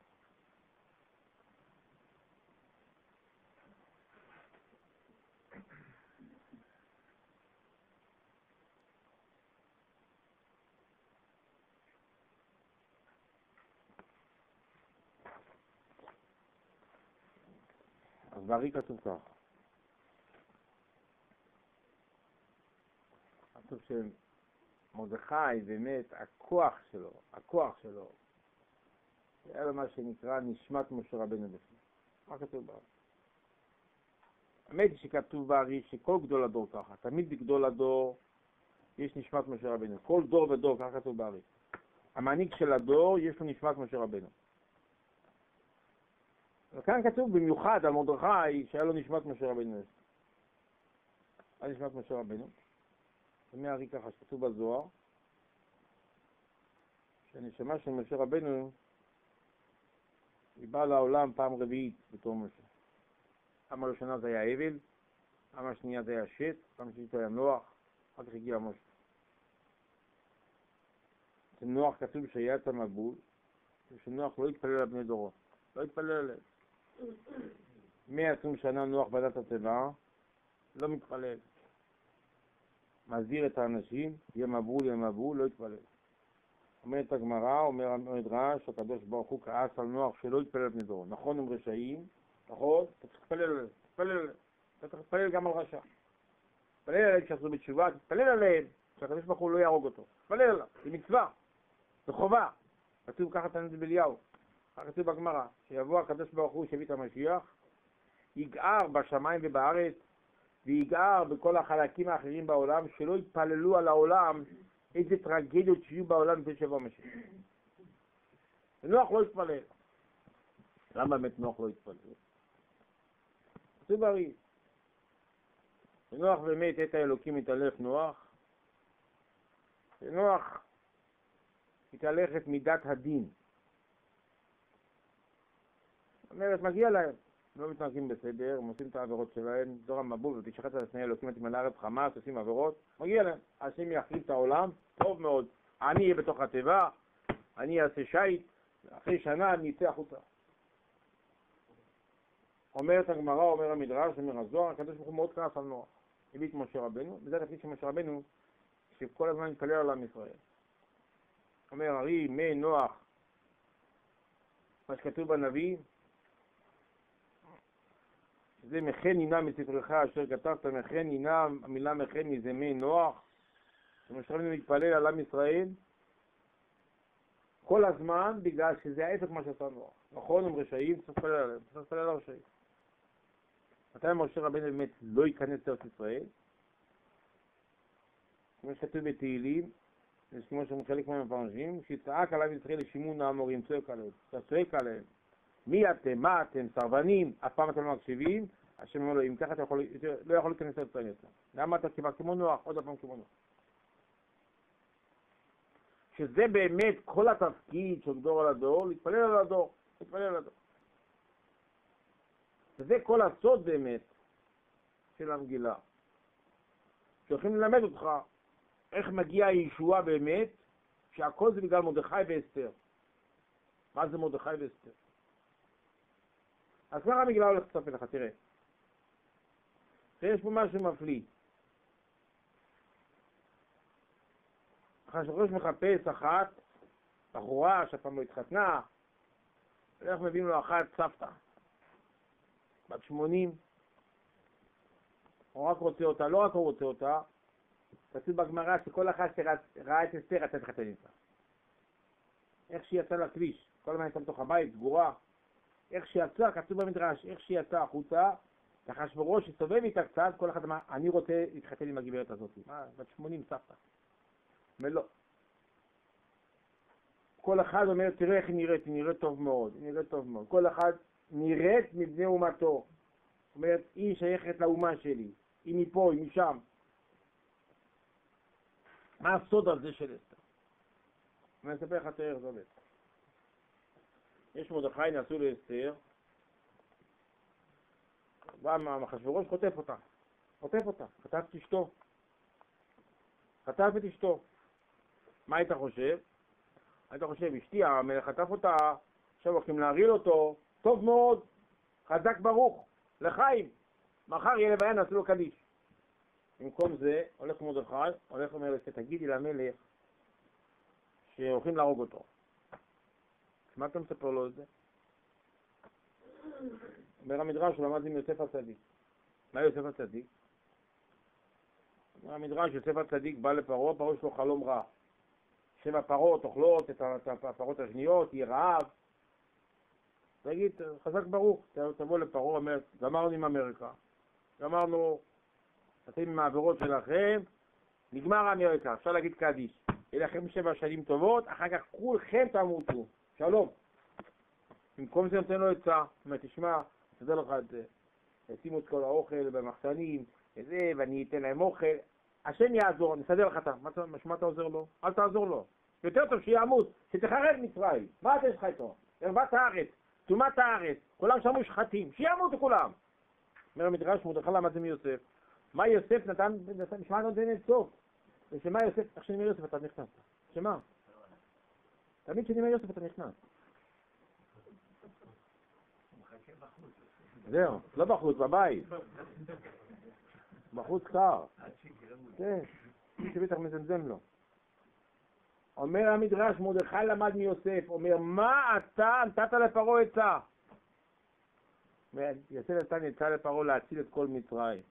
אז בארי כתוב כך. כתוב שמרדכי באמת, הכוח שלו, הכוח שלו, היה לו מה שנקרא נשמת משה רבנו בפנים. מה כתוב בארי? האמת היא שכתוב בארי שכל גדול הדור ככה, תמיד בגדול הדור יש נשמת משה רבנו. כל דור ודור, ככה כתוב בארי. המנהיג של הדור, יש לו נשמת משה רבנו. וכאן כתוב במיוחד על מרדכי שהיה לו נשמת משה רבנו. היה נשמת משה רבנו. ומהרי ככה שכתוב בזוהר, שהנשמה של משה רבנו היא באה לעולם פעם רביעית בתור משה. פעם הראשונה זה היה אבל, פעם השנייה זה היה שט, פעם השנייה זה היה נוח, אחר כך הגיע משה. אצל נוח כתוב שהיה את המבול, ושנוח לא התפלל על בני דורו, לא התפלל עליהם. מאה ועשרים שנה נוח בנה את התיבה, לא מתפלל. מזהיר את האנשים, יהיה מבול, יהיה מבול, לא יתפלל. אומרת הגמרא, אומר המדרש, הקדוש ברוך הוא כעס על נוח שלא יתפלל על בני דורו. נכון הם רשעים, נכון? אתה צריך להתפלל עליהם, תתפלל עליהם. אתה צריך להתפלל גם על רשע. תתפלל עליהם כשעשו בתשובה, תתפלל עליהם, שהקדוש ברוך הוא לא יהרוג אותו. תתפלל עליהם, זה מצווה, זה חובה. כתוב ככה תנ"ך באליהו, כתוב בגמרא, שיבוא הקדוש ברוך הוא שהביא את המשיח, יגער בשמיים ובארץ, ויגער בכל החלקים האחרים בעולם, שלא יתפללו על העולם איזה טרגדיות שיהיו בעולם לפני שיבוא המשיח. ונוח לא יתפלל. למה באמת נוח לא יתפלל? זה בריא. ונוח באמת את האלוקים התהלך נוח, ונוח התהלך את מידת הדין. זאת אומרת, מגיע להם. לא מתנהגים בסדר, הם עושים את העבירות שלהם, דור המבול, ותשחט על שני אלוקים, אתם על הארץ חמאס, עושים עבירות, מגיע להם. השם יחריב את העולם, טוב מאוד. אני אהיה בתוך התיבה, אני אעשה שייט, אחרי שנה אני אצא החוצה. אומרת הגמרא, אומר המדרש, אומר הזוהר, הקדוש ברוך הוא מאוד כעס על נוח. הביא את משה רבנו, וזה התפקיד של משה רבנו, שכל הזמן מתפלל על עם ישראל. אומר הרי, מי נוח, מה שכתוב בנביא, זה מכן נינה מספרך אשר כתבת, מכן נינה, המילה מכן היא זה מי נוח, שמשה רבנו מתפלל על עם ישראל כל הזמן, בגלל שזה ההפך מה שעשה נוח. נכון, הם רשעים, צריך להתפלל עליהם, צריך להתפלל על הרשעים. מתי משה רבנו באמת לא ייכנס לארץ ישראל? כמו שכתוב בתהילים, יש כמו שאומרים חלק מהמפרשים, שיצעק על עם ישראל לשימון האמורים, צועק עליהם, אתה צועק עליהם. מי אתם, מה אתם, סרבנים, אף פעם אתם לא מקשיבים, השם אומר לו, אם ככה אתה יכול, לא יכול להיכנס לארץ ישראל. למה אתה כמעט כמו נוח, עוד פעם כמו נוח? שזה באמת כל התפקיד של דור על הדור, להתפלל על הדור, להתפלל על הדור. וזה כל הסוד באמת של המגילה. שהולכים ללמד אותך איך מגיע הישועה באמת, שהכל זה בגלל מרדכי ואסתר. מה זה מרדכי ואסתר? אז ככה המגילה הולך לספר לך, תראה. יש פה משהו מפליא. אחשוורוש מחפש אחת, בחורה שפעם לא התחתנה, ואנחנו מביאים לו אחת סבתא, בת שמונים, הוא רק רוצה אותה, לא רק הוא רוצה אותה, כתוב בגמרא שכל אחד שראה את אסתר רצה להתחתן איתה. איך שהיא יצאה לכביש, כל הזמן הייתה בתוך הבית, סגורה, איך שיצא, כתוב במדרש, איך שיצא החוצה, אחשוורוש הסתובב איתה קצת, כל אחד אמר, אני רוצה להתחתן עם הגברת הזאת. מה, בת שמונים סבתא. ולא. כל אחד אומר, תראה איך היא נראית, היא נראית טוב מאוד, היא נראית טוב מאוד. כל אחד נראית מבני אומתו. זאת אומרת, היא שייכת לאומה שלי, היא מפה, היא משם. מה הסוד הזה של אסתר? אני אספר לך תראה איך זה עובד. יש מרדכי נעשו לאסתר, אחשוורוש חוטף אותה, חוטף אותה, חטף את אשתו, חטף את אשתו. מה היית חושב? היית חושב, אשתי, המלך חטף אותה, עכשיו הולכים להרעיל אותו, טוב מאוד, חזק ברוך, לחיים, מחר יהיה לוויה נעשו לו קדיש. במקום זה, הולך מרדכי, הולך אומר לסתר, תגידי למלך שהולכים להרוג אותו. מה אתה מספר לו את זה? אומר המדרש, הוא למד עם יוסף הצדיק. מה יוסף הצדיק? אומר המדרש, יוסף הצדיק בא לפרעה, פרעה יש לו חלום רע. שבע פרות אוכלות את הפרות השניות, יהיה רעב. תגיד, חזק ברוך, תבוא לפרעה, אומר, גמרנו עם אמריקה. גמרנו, אתם עם העבירות שלכם, נגמר אמריקה, אפשר להגיד קדיש. יהיה לכם שבע שנים טובות, אחר כך כולכם תמותו. שלום. במקום זה נותן לו עצה, הוא אומר, תשמע, תדע לך את זה, ישימו את כל האוכל במחסנים, וזה, ואני אתן להם אוכל, השם יעזור, אני אסדר לך את זה, מה אתה עוזר לו? אל תעזור לו. יותר טוב שיעמוד, שתחרב מצרים, מה אתה יש לך איתו? ערבת הארץ, תומת הארץ, כולם שמו שחטים, שיעמודו כולם. אומר המדרש, מרדכי למד זה מיוסף. מה יוסף נתן, משמע נותן את סוף. ושמה יוסף, איך שאני אומר יוסף אתה נכנס. שמה? תמיד שאני אומר יוסף אתה נכנס. זהו, לא בחוץ, בבית. בחוץ קר. כן, מי שבטח מזמזם לו. אומר המדרש, מרדכי למד מיוסף, אומר, מה אתה נתת לפרעה עצה? יוסף נתן עצה לפרעה להציל את כל מצרים.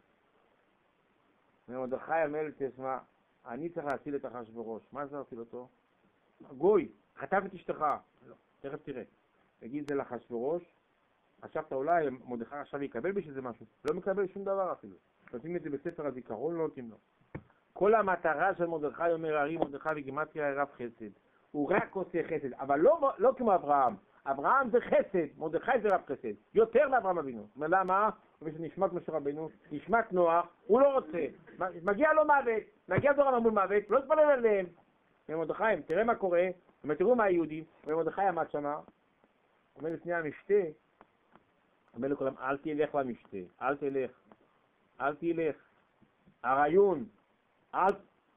מרדכי המלך, תשמע, אני צריך להציל את אחשוורוש. מה זה להציל אותו? גוי, חטף את אשתך. לא, תכף תראה. תגיד זה לאחשוורוש, חשבת אולי מרדכי עכשיו יקבל בשביל זה משהו. לא מקבל שום דבר אפילו. נותנים את זה בספר הזיכרון, לא נותנים לו. כל המטרה של מרדכי, אומר הארי, מרדכי בגימטריה רב חסד. הוא רק עושה חסד, אבל לא, לא כמו אברהם. אברהם זה חסד, מרדכי זה רב חסד. יותר מאברהם אבינו. למה? ושנשמעת משה רבנו, נשמעת נוח, הוא לא רוצה. מגיע לו מוות, מגיע דור הממול מוות, לא תפלל עליהם. ומרדכי, תראה מה קורה, תראו מה היהודים, ומרדכי עמד שמה, אומר לפני המשתה, אומר לכולם, אל תלך למשתה, אל תלך, אל תלך. הריון, אל...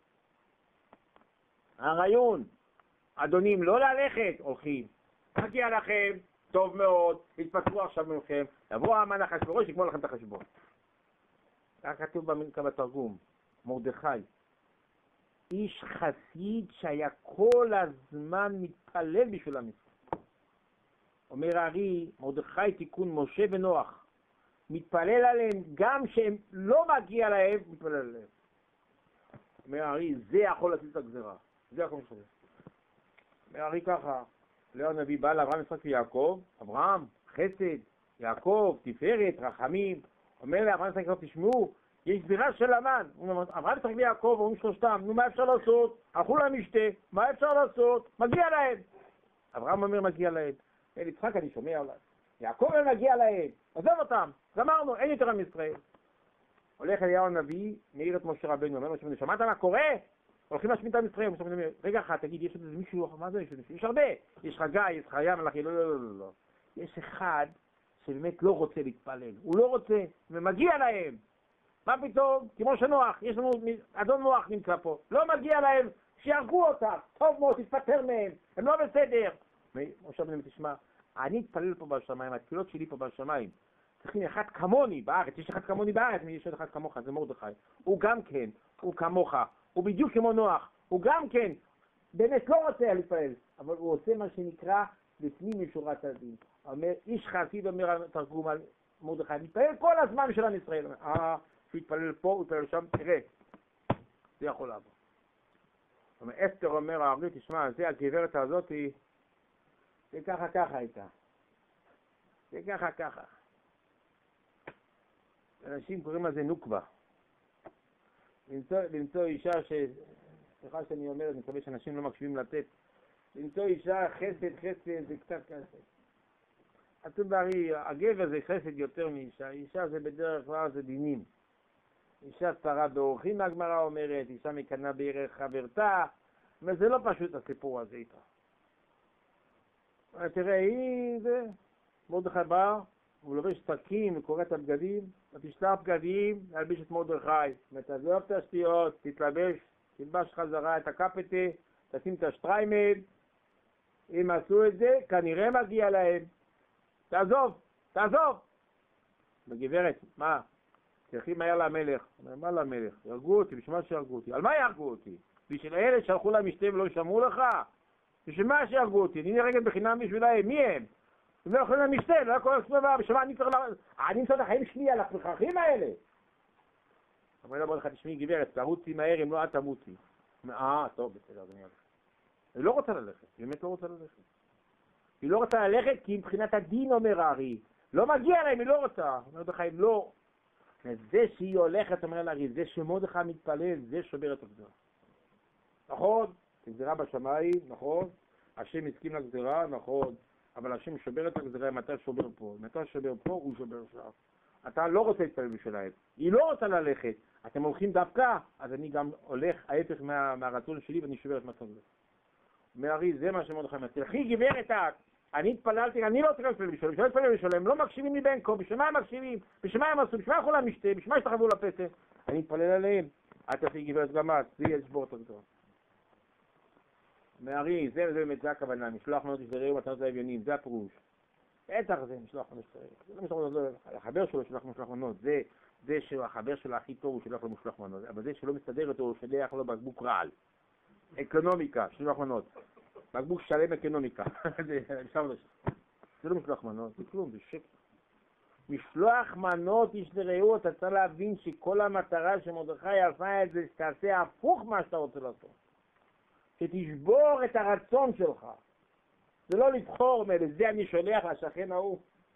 הריון, אדונים, לא ללכת, הולכים. מגיע לכם, טוב מאוד, התפטרו עכשיו ממכם, יבוא המן אחשוורוש, יגמור לכם את החשבון. כך כתוב בתרגום, מרדכי, איש חסיד שהיה כל הזמן מתפלל בשביל עם ישראל. אומר הארי, מרדכי תיקון משה ונוח, מתפלל עליהם גם שהם לא מגיע להם, מתפלל עליהם. אומר הארי, זה יכול להציל את הגזרה, זה יכול להציל. אומר הארי ככה, לאו הנביא בא לאברהם, יצחק ויעקב, אברהם, חסד, יעקב, תפארת, רחמים. אומר לאברהם, יצחק ויעקב, תשמעו, יש סבירה של המן. אברהם, יצחק ויעקב, אומרים שלושתם, נו מה אפשר לעשות? הלכו למשתה, מה אפשר לעשות? מגיע להם. אברהם אומר, מגיע להם. אל יצחק, אני שומע עליו. יעקב אומר, מגיע להם. עזוב אותם, גמרנו, אין יותר עם ישראל. הולך אליהו הנביא, מעיר את משה רבנו, אומר, שמעת מה קורה? הולכים להשמיד את עם ישראל, רגע אחד, תגיד, יש איזה מישהו, מה זה? יש הרבה, יש חגי, יש חיה, מלאכי, לא, לא, לא, לא. יש אחד שבאמת לא רוצה להתפלל, הוא לא רוצה, ומגיע להם. מה פתאום? כמו שנוח, יש לנו, אדון נוח נמצא פה, לא מגיע להם, שירגו אותם, טוב מאוד, תתפטר מהם, הם לא בסדר. משה רבנו, תשמע, אני אתפלל פה בשמיים, התפילות שלי פה בשמיים, צריכים אחד כמוני בארץ, יש אחד כמוני בארץ, יש אחד כמוך, זה מרדכי, הוא גם כן, הוא כמוך. הוא בדיוק כמו נוח, הוא גם כן, באמת לא רוצה להתפלל, אבל הוא עושה מה שנקרא לפנים משורת הדין. אומר, איש חסיד, אומר תרגום על מרדכי, מתפלל כל הזמן של עם ישראל. אה, שהוא יתפלל פה, הוא יתפלל שם, תראה, זה יכול לעבור. אומר, אסתר אומר, הארי, תשמע, זה הגברת הזאת, זה ככה ככה הייתה. זה ככה ככה. אנשים קוראים לזה נוקבה. למצוא, למצוא אישה ש... סליחה שאני אומר, אני מקווה שאנשים לא מקשיבים לתת. למצוא אישה חסד, חסד, זה קצת כסד. אתם ברי, הגבר זה חסד יותר מאישה. אישה זה בדרך כלל זה דינים. אישה צרה באורחים, הגמרא אומרת, אישה מקנה בערך חברתה. אבל זה לא פשוט הסיפור הזה איתה. תראה, היא זה... מרדכי בא, הוא לובש שקים וקורא את הבגדים, ותשלח בגדים להלביש את מרדכי. מתעזוב את השטויות, תתלבש, תלבש חזרה את הקפטה, תשים את השטריימל. אם עשו את זה, כנראה מגיע להם. תעזוב, תעזוב. בגברת, מה? תלכי מהר למלך. אומר, מה למלך? ירגו אותי, בשביל מה שירגו אותי? על מה ירגו אותי? בשביל אלה שהלכו למשתה ולא שמעו לך? בשביל מה שירגו אותי? אני נרגת בחינם בשבילהם, מי הם? הם לא יכולים למשתה, לא יכול לעשות דבר, בשביל מה אני צריך ל... אני נמצא את החיים שלי על הפרחים האלה. אומר לה, בוא לך, תשמעי גברת, תרוצי מהר, אם לא, את תמותי. אה, טוב, בסדר, אני הולך. היא לא רוצה ללכת, היא באמת לא רוצה ללכת. היא לא רוצה ללכת כי מבחינת הדין, אומר הארי, לא מגיע להם, היא לא רוצה. אומר לך, אם לא, זה שהיא הולכת, אומר לארי, זה שמרדכי מתפלל, זה שובר את הגזרה. נכון? גזירה בשמיים, נכון, השם הסכים לגזירה, נכון, אבל השם שובר את הגזירה אם אתה שובר פה, אם אתה שובר פה, הוא שובר שם. אתה לא רוצה להתפלל בשבילהם, היא לא רוצה ללכת, אתם הולכים דווקא, אז אני גם הולך ההפך מה, מהרצון שלי ואני שובר את מצב זה. מארי, זה מה שמרדכי אומר, תלכי גברת את, אני התפללתי, אני לא רוצה להתפלל בשבילם, שלא להתפלל בשבילם, לא מקשיבים לי בין כה, בשביל מה הם מקשיבים, בשביל מה הם עשו, בשביל מה יכולה משתה, בשביל מה ישתחוו לפסח, אני מתפלל עליהם, אל תלכי גברת גם את, זה יהיה לשבור את הגזירה. מארי, זה באמת, זה הכוונה, משלוח מנות ישדרהו מתנות האביונים, זה הפירוש. בטח זה משלוח מנות ישדרהו, זה לא משלוח מנות, החבר שלו שלח משלוח מנות, זה, זה שהחבר שלו הכי טוב הוא שלח לו משלוח מנות, אבל זה שלא מסתדר אותו הוא שלח לו בקבוק רעל. אקונומיקה, משלוח מנות, בקבוק שלם אקונומיקה, זה לא משלוח מנות, זה כלום, זה שקר. משלוח מנות ישדרהו, אתה צריך להבין שכל המטרה שמרדכי עשה את זה, שתעשה הפוך מה שאתה רוצה לעשות. שתשבור את הרצון שלך. זה לא לבחור מלזה אני שולח לשכן ההוא.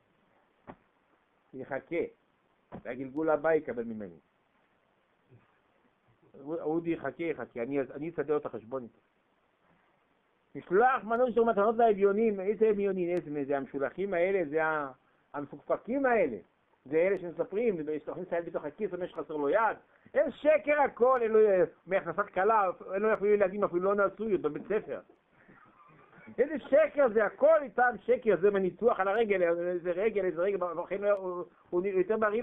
יחכה. והגלגול הבא יקבל ממני. אודי יחכה, יחכה. אני, אני אסדר את החשבון איתו. משלוח מנות של מתנות לאביונים. איזה אביונים? איזה? זה המשולחים האלה, זה המפוקפקים האלה. זה אלה שמספרים, שולחים סייל בתוך הכיס, אומר שחסר לו יד. אין שקר הכל, אין לו מהכנסת קלה, אין לו אפילו ילדים, אפילו לא נעשו בבית ספר. איזה שקר זה, הכל איתם שקר, זה מניתוח על הרגל, איזה רגל, איזה רגל, הוא יותר בריא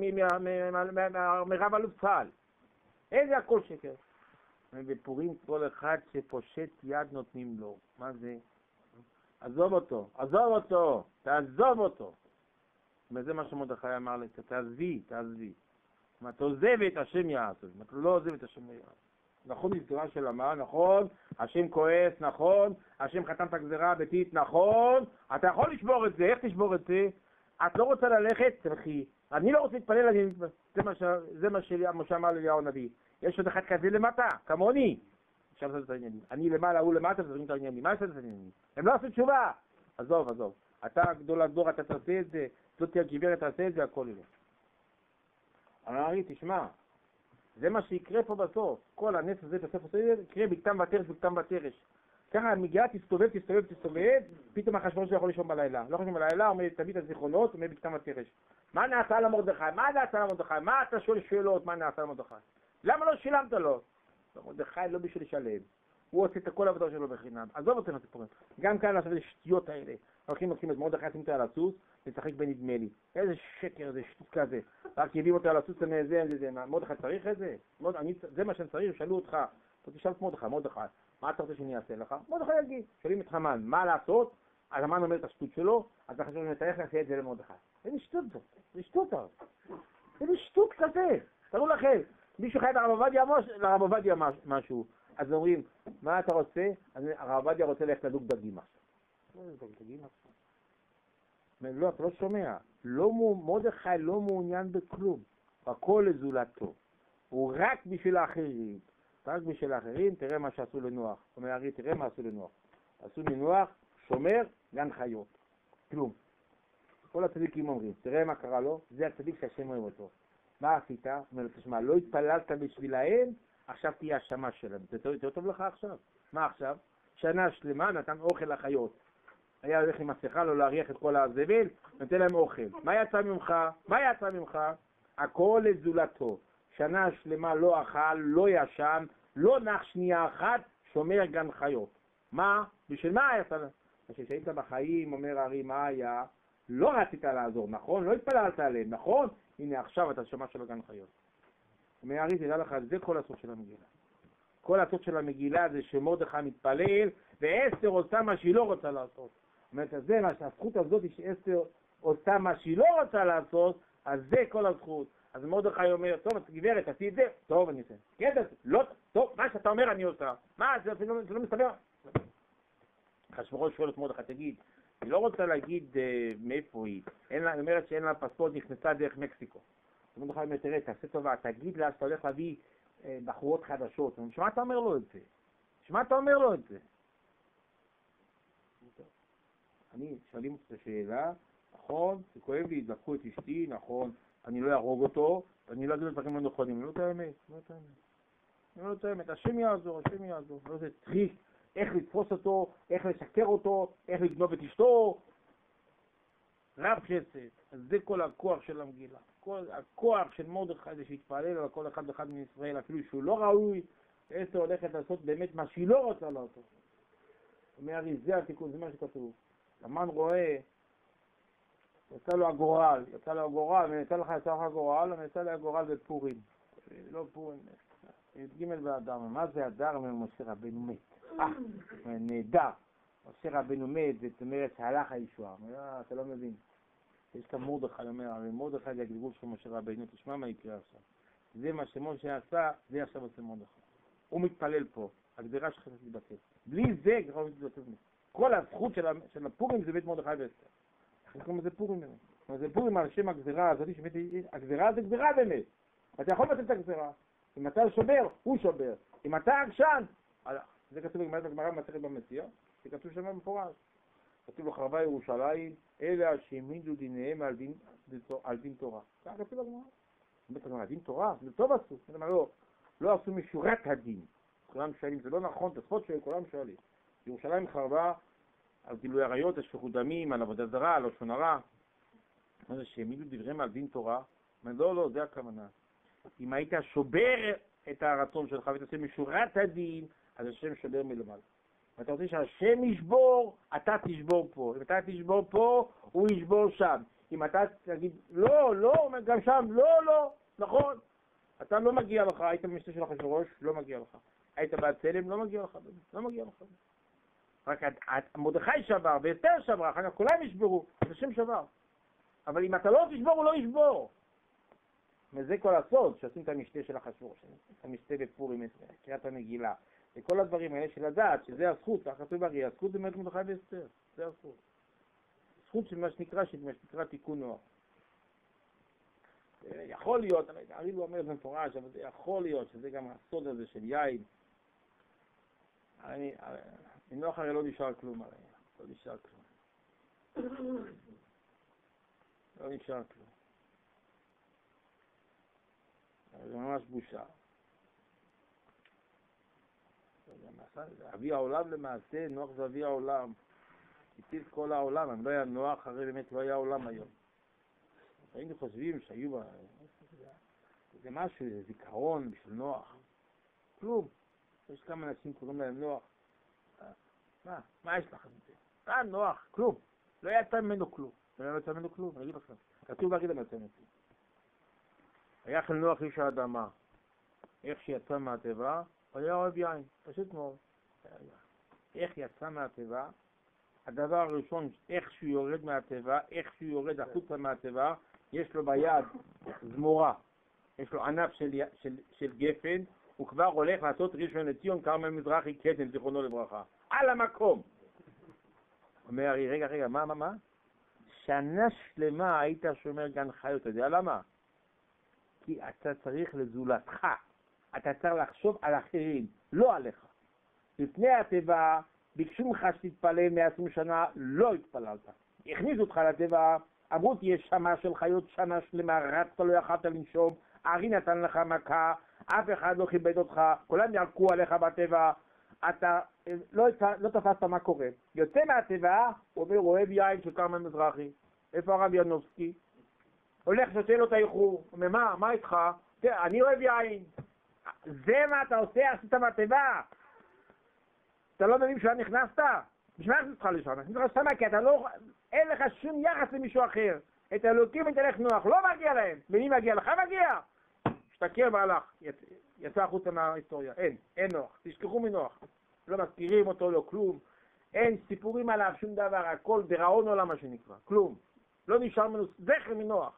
מרב אלוף צה"ל. איזה הכל שקר. בפורים כל אחד שפושט יד נותנים לו. מה זה? עזוב אותו, עזוב אותו, תעזוב אותו. וזה מה שמרדכי אמר לי, תעזבי, תעזבי. אם אתה עוזב את השם יעשו, אם אתה לא עוזב את השם יעשו. נכון, גזירה של המה, נכון, השם כועס, נכון, השם חתם את הגזירה הביתית, נכון, אתה יכול לשבור את זה, איך תשבור את זה? את לא רוצה ללכת, תלכי. אני לא רוצה להתפלל, אני... זה מה, ש... זה מה שאמר אליהו הנביא. יש עוד אחד כזה למטה, כמוני. אפשר לעשות את העניינים. אני למעלה, הוא למטה, תזרים את העניינים. מה לעשות את העניינים? הם לא עשו תשובה. עזוב, עזוב. אתה גדול הדור, אתה תעשה את זה, זאת תהיה גברת, תעשה את זה, הכל יהיה. אמרי, תשמע, זה מה שיקרה פה בסוף. כל הנס הזה, בסוף הזה, יקרה בכתם ותרש, בכתם ותרש. ככה המגיעה תסתובב, תסתובב, תסתובב, פתאום החשבון שלו יכול לישון בלילה. לא חושבים בלילה, אומר, תביא את הזיכרונות, אומר בכתם ותרש. מה נעשה למרדכי? מה נעשה למרדכי? מה אתה שואל שאלות? מה נעשה למרדכי? למה לא שילמת לו? מרדכי לא בשביל לשלם. הוא עושה את כל העבודה שלו בחינם. עזוב אותם הסיפורים. גם כאן לעשות את השטויות האלה. הולכים לוקחים את מרדכי, שים אותה על הסוס, לשחק בנדמה לי. איזה שקר, זה שטות כזה. רק יביאו אותה על הסוס, זה, זה, זה. מרדכי צריך את זה? אני, זה מה שאני צריך, שאלו אותך. אתה תשאל את מרדכי, מרדכי, מה אתה רוצה שאני אעשה לך? מרדכי יגיד. שואלים את המן, מה לעשות? אז המן אומר את השטות שלו, אז החשוב שאני צריך לעשות את זה למרדכי. איזה שטות זאת? זה שטות. איזה שטות כזה. תראו לכם, מישהו חייב לרב עובדיה משהו. אז אומרים, מה אתה רוצה? הרב עובדיה רוצה ללכת לדוג דגים עכשיו. לא לדוג דגים עכשיו. לא, אתה לא שומע. מרדכי לא מעוניין בכלום. הכל לזולתו. הוא רק בשביל האחרים. רק בשביל האחרים, תראה מה שעשו לנוח. אומר הרי, תראה מה עשו לנוח. עשו לנוח, שומר, גן חיות. כלום. כל הצדיקים אומרים, תראה מה קרה לו, זה הצדיק שהשם אוהב אותו. מה עשית? אומר לו, תשמע, לא התפללת בשבילהם, עכשיו תהיה השמה שלהם. זה יותר טוב לך עכשיו. מה עכשיו? שנה שלמה נתן אוכל לחיות. היה הולך עם מסכה לא להריח את כל הזבל, נותן להם אוכל. מה יצא ממך? מה יצא ממך? הכל לזולתו. שנה שלמה לא אכל, לא ישן, לא נח שנייה אחת, שומר גן חיות. מה? בשביל מה היה? כשהיית בחיים, אומר הרי, מה היה? לא רצית לעזור, נכון? לא התפללת עליהם, נכון? הנה עכשיו אתה שומע של גן חיות. אומר הרי, תדע לך, זה כל הסוד של המגילה. כל הסוד של המגילה זה שמרדכי מתפלל, ואסתר עושה מה שהיא לא רוצה לעשות. זאת אומרת, זה מה שהזכות הזאת היא שאסתר עושה מה שהיא לא רוצה לעשות, אז זה כל הזכות. אז מרדכי אומר, טוב, את גברת, עשי את זה, טוב, אני אעשה. כן, לא, טוב, מה שאתה אומר אני עושה. מה, זה לא מסתבר? אחשוורוש שואל את מרדכי, תגיד, היא לא רוצה להגיד מאיפה היא. היא אומרת שאין לה פספורט, נכנסה דרך מקסיקו. מרדכי אומר, תראה, תעשה טובה, תגיד לה שאתה הולך להביא בחורות חדשות. שמה אתה אומר לו את זה? שמה אתה אומר לו את זה? אני, שואלים את השאלה, נכון, זה כואב לי, לקחו את אשתי, נכון, אני לא ארוג אותו, אני לא אגיד את דברים לא נכונים, לא את האמת, לא את האמת. אני לא תואמת, השם יעזור, השם יעזור. לא זה טריק, איך לתפוס אותו, איך לשקר אותו, איך לגנוב את אשתו. רב חסד, אז זה כל הכוח של המגילה. כל הכוח של מרדכי זה שהתפלל על כל אחד ואחד מישראל, אפילו שהוא לא ראוי, אסתר הולכת לעשות באמת מה שהיא לא רוצה לעשות. אומר, זה התיקון, זה מה שכתוב. המן רואה, יצא לו הגורל, יצא לו הגורל, ויצא לך יצא לך הגורל, ויצא לו הגורל בפורים. לא פורים, ג' באדר. מה זה אדר? משה רבנו מת. אה, נהדר. משה רבנו מת, זאת אומרת שהלך הישועה. אתה לא מבין. יש כאן מרדכי, אומר, הרי מרדכי זה הגלגול של משה רבנו, תשמע מה יקרה עכשיו. זה מה שמשה עשה, זה עכשיו עושה מרדכי. הוא מתפלל פה, הגדרה שלך תתבטל. בלי זה, ככה הוא מתבטל. כל הזכות של הפורים זה בית מרדכי ואסתר. איך קוראים לזה פורים באמת? זה פורים על שם הגזרה הזאת, הגזרה זה גזרה באמת. אתה יכול לבטל את הגזרה. אם אתה שובר, הוא שובר. אם אתה עקשן, זה כתוב בגמרא במסכת במציאה, זה כתוב שם במפורש. כתוב לו חרבה ירושלים, אלה שהעמידו דיניהם על דין, על דין תורה. זה כתוב בגמרא. באמת הגמרא, דין תורה, זה טוב עשו. לא, לא עשו משורת הדין. כולם שואלים, זה לא נכון, תספות שואלים, כולם שואלים. ירושלים חרבה על גילוי עריות, על שפיכות דמים, על עבודה זרה, על לשון הרע. מה זה שהעמידו דבריהם על דין תורה? לא, לא, זה הכוונה. אם היית שובר את הרצון שלך ותעשה משורת הדין, אז השם שובר מלמעלה. ואתה רוצה שהשם ישבור, אתה תשבור פה. אם אתה תשבור פה, הוא ישבור שם. אם אתה תגיד, לא, לא, גם שם, לא, לא, נכון. אתה לא מגיע לך, היית במשתה של אחשוורוש, לא מגיע לך. היית בהצלם, לא מגיע לך, לא מגיע לך. רק מרדכי שבר ואסתר שברה, אחר כך כולם ישברו, אז השם שבר. אבל אם אתה לא תשבור, הוא לא ישבור. וזה כל הסוד, שעושים את המשתה של אחשוורוש, את המשתה בפורים, קריאת המגילה. וכל הדברים האלה של הדעת, שזה הזכות, כתוב ברי, הזכות זה באמת מרדכי ואסתר, זה הזכות. זכות של מה שנקרא, של מה שנקרא תיקון נוח. יכול להיות, הרי הוא אומר את זה מפורש, אבל זה יכול להיות שזה גם הסוד הזה של יין. אני, נוח הרי לא נשאר כלום, הרי, לא נשאר כלום. לא נשאר כלום. זה ממש בושה. אבי העולם למעשה, נוח זה אבי העולם. הציל כל העולם, אם לא היה נוח, הרי באמת לא היה עולם היום. היינו חושבים שהיו בה... זה משהו, זה זיכרון בשביל נוח. כלום. יש כמה אנשים קוראים להם נוח. מה? מה יש לכם את זה? אה, נוח, כלום. לא יצא ממנו כלום. לא יצא ממנו כלום, אני אגיד לכם. כתוב להגיד להם יצא ממנו. היה של נוח איש האדמה. איך שיצא מהטבע, הוא היה אוהב יין. פשוט מאוד. איך יצא מהטבע? הדבר הראשון, איך שהוא יורד מהטבע, איך שהוא יורד החוצה מהטבע, יש לו ביד זמורה. יש לו ענף של, של, של גפן, הוא כבר הולך לעשות ראשון לציון, כרמל מזרחי קטן, זיכרונו לברכה. על המקום. אומר, רגע, רגע, מה, מה, מה? שנה שלמה היית שומר גן חיות, אתה יודע למה? כי אתה צריך לזולתך. אתה צריך לחשוב על אחרים, לא עליך. לפני הטבע, ביקשו ממך שתתפלל מאה ועשרים שנה, לא התפללת. הכניסו אותך לטבע, אמרו תהיה שמה של חיות שנה שלמה, רצת לא יכלת לנשום, ארי נתן לך מכה, אף אחד לא כיבד אותך, כולם ירקו עליך בטבע, אתה לא, לא תפסת מה קורה. יוצא מהטבע, הוא אומר, אוהב יין של כרמל מזרחי. איפה הרב ינובסקי? הולך שותה לו את האיחור, הוא אומר, מה, מה איתך? תראה, אני אוהב יין. זה מה אתה עושה, עשית מהטבע. אתה לא מבין שאתה נכנסת? בשביל מה נכנסת לשם? נכנסת לשם כי אתה לא... אין לך שום יחס למישהו אחר. את האלוקים מתהלך נוח, לא מגיע להם. למי מגיע? לך מגיע. השתכר והלך. יצא החוצה מההיסטוריה. אין, אין נוח. תשכחו מנוח. לא מזכירים אותו, לא כלום. אין סיפורים עליו, שום דבר. הכל דראון עולם מה שנקרא. כלום. לא נשאר ממנו זכר מנוח.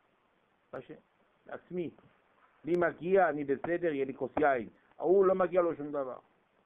לעצמי. לי מגיע, אני בסדר, יהיה לי כוס יין. הוא לא מגיע לו שום דבר.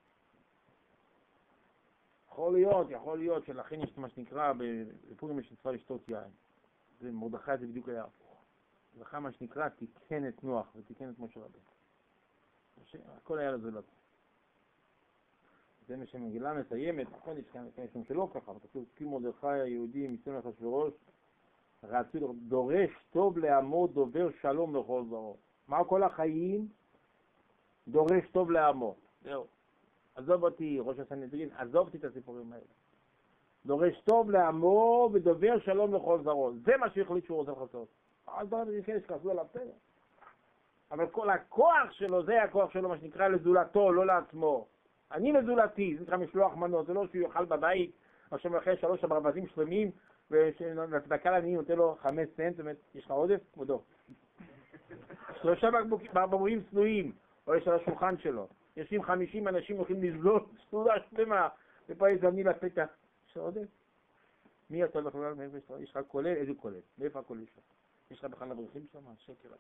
יכול להיות, יכול להיות שלכן יש מה שנקרא, בפורים יש מצווה לשתות יין. זה מרדכי זה בדיוק היה הפוך. מרדכי מה שנקרא תיקן את נוח ותיקן את משה רבנו. הכל היה לזה לא. זה מה שמגילה מסיימת, נכון, יש כאן משום שלא ככה, אבל כתוב, כי מרדכי היהודי מצווה לאחשוורוש, רצו דורש טוב לעמו דובר שלום לכל זרעו. מה כל החיים? דורש טוב לעמו. זהו. עזוב אותי, ראש הסנהדרין, עזוב אותי את הסיפורים האלה. דורש טוב לעמו ודובר שלום לכל זרות. זה מה שהחליט שהוא רוצה לעשות. אז דברים יש כאלה שכעסו עליו בסדר. אבל כל הכוח שלו, זה הכוח שלו, מה שנקרא לזולתו, לא לעצמו. אני לזולתי, זה נקרא משלוח מנות, זה לא שהוא יאכל בבית, עכשיו אחרי שלוש הברווזים שלמים, ונצדקה לעניים נותן לו חמש סנט, זאת אומרת, יש לך עודף? כבודו. שלושה בקבוקים צנועים, או יש על השולחן שלו. יושבים חמישים אנשים הולכים לזלול, סעודה שלמה, ופה יש אני לפתח. יש לך עודף? מי אתה בכלל? מאיפה יש לך? יש לך כולל? איזה כולל? מאיפה הכולל שלך? יש לך בכלל אברכים שם? שקר.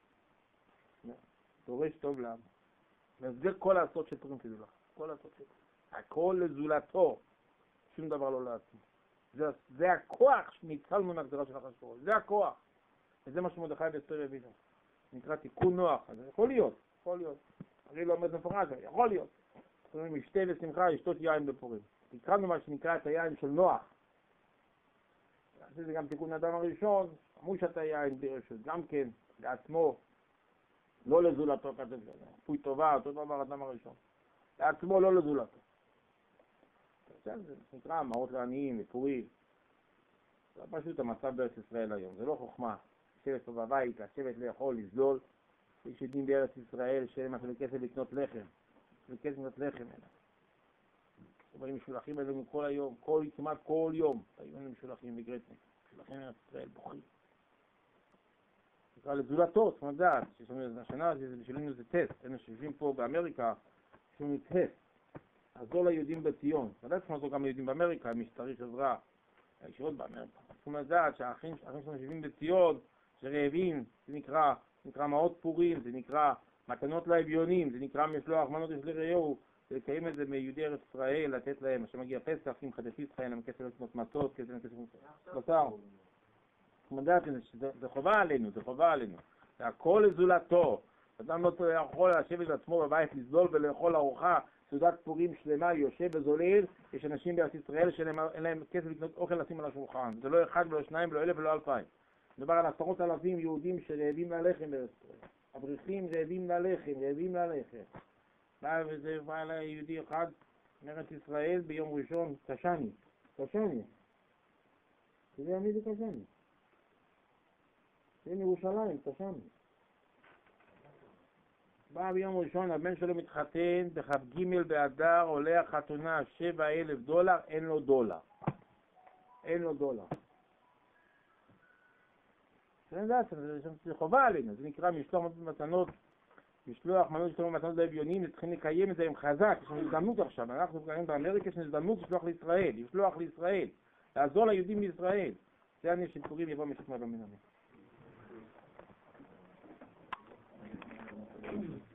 דורש טוב לעם. וזה כל הסוד של פורים תדעו לך. כל הסוד של הכל לזולתו. שום דבר לא לעצמו. זה, זה הכוח שניצלנו מהגזרה של אחשוורוש. זה הכוח. וזה מה שמרדכי ואסתר הבינו. נקרא תיקון נוח. אז יכול להיות. יכול להיות. הרי לא אומר מפורש, יכול להיות. זאת אומרת, משתה ושמחה, לשתות יין בפורים. תקראנו מה שנקרא את היין של נוח. זה גם תיקון האדם הראשון, מושת היין ברשות, גם כן, לעצמו, לא לזולתו כתב, פוי טובה, אותו דבר האדם הראשון. לעצמו, לא לזולתו. זה נקרא מעות לעניים ופורים. זה פשוט המצב בארץ ישראל היום, זה לא חוכמה. לשבת פה בבית, לשבת לאכול, לזלול. יש ידים בארץ ישראל שאין מה כסף לקנות לחם. כסף לקנות לחם. דברים משולחים אלינו כל היום, כל, כמעט כל יום. היו לנו משולחים בגרטניק. משולחים בארץ ישראל בוכים. נקרא לזולתו, צריך לדעת. השנה הזה בשבילנו זה טסט. אנו שיושבים פה באמריקה, יש לנו טסט. עזור ליהודים בציון. ודאי צריך לעזור גם ליהודים באמריקה, מי שצריך עזרה. הישירות באמריקה. צריכים לדעת שהאחים שלנו שיושבים בציון, שרעבים, זה נקרא, נקרא מעות פורים, זה נקרא מתנות לאביונים, זה נקרא משלוח מנות יש לרעהו, זה לקיים את זה מיהודי ארץ ישראל, לתת להם, שמגיע פסח, עם חדש ישראל, להם כסף לקנות מצות, כסף לקנות בשר. צריכים לדעת, זה חובה עלינו, זה חובה עלינו. זה הכל לזולתו. אדם לא יכול לשבת לעצמו בבית, לזלול ולאכול ארוחה, סעודת פורים שלמה, יושב וזולל. יש אנשים בארץ ישראל שאין להם כסף לקנות אוכל לשים על השולחן. זה לא אחד ולא שניים ולא אלף ולא אלפיים. מדובר על עשרות אלפים יהודים שרעבים ללחם בארץ ישראל. אברכים רעבים ללחם, רעבים ללחם. בא וזה בא אליי יהודי אחד מארץ ישראל ביום ראשון, קשני. קשני. אתה יודע מי זה קשני? זה מירושלים, קשני. בא ביום ראשון, הבן שלו מתחתן, בכ"ג באדר, עולה החתונה שבע אלף דולר, אין לו דולר. אין לו דולר. זה חובה עלינו, זה נקרא משלוח מתנות, משלוח מנות משלוח מתנות לאביונים, צריכים לקיים את זה עם חזק, יש לנו הזדמנות עכשיו, אנחנו קוראים באמריקה, יש לנו הזדמנות לשלוח לישראל, לשלוח לישראל, לעזור ליהודים בישראל. זה אני שקוראים יבוא משך מלא מן המין.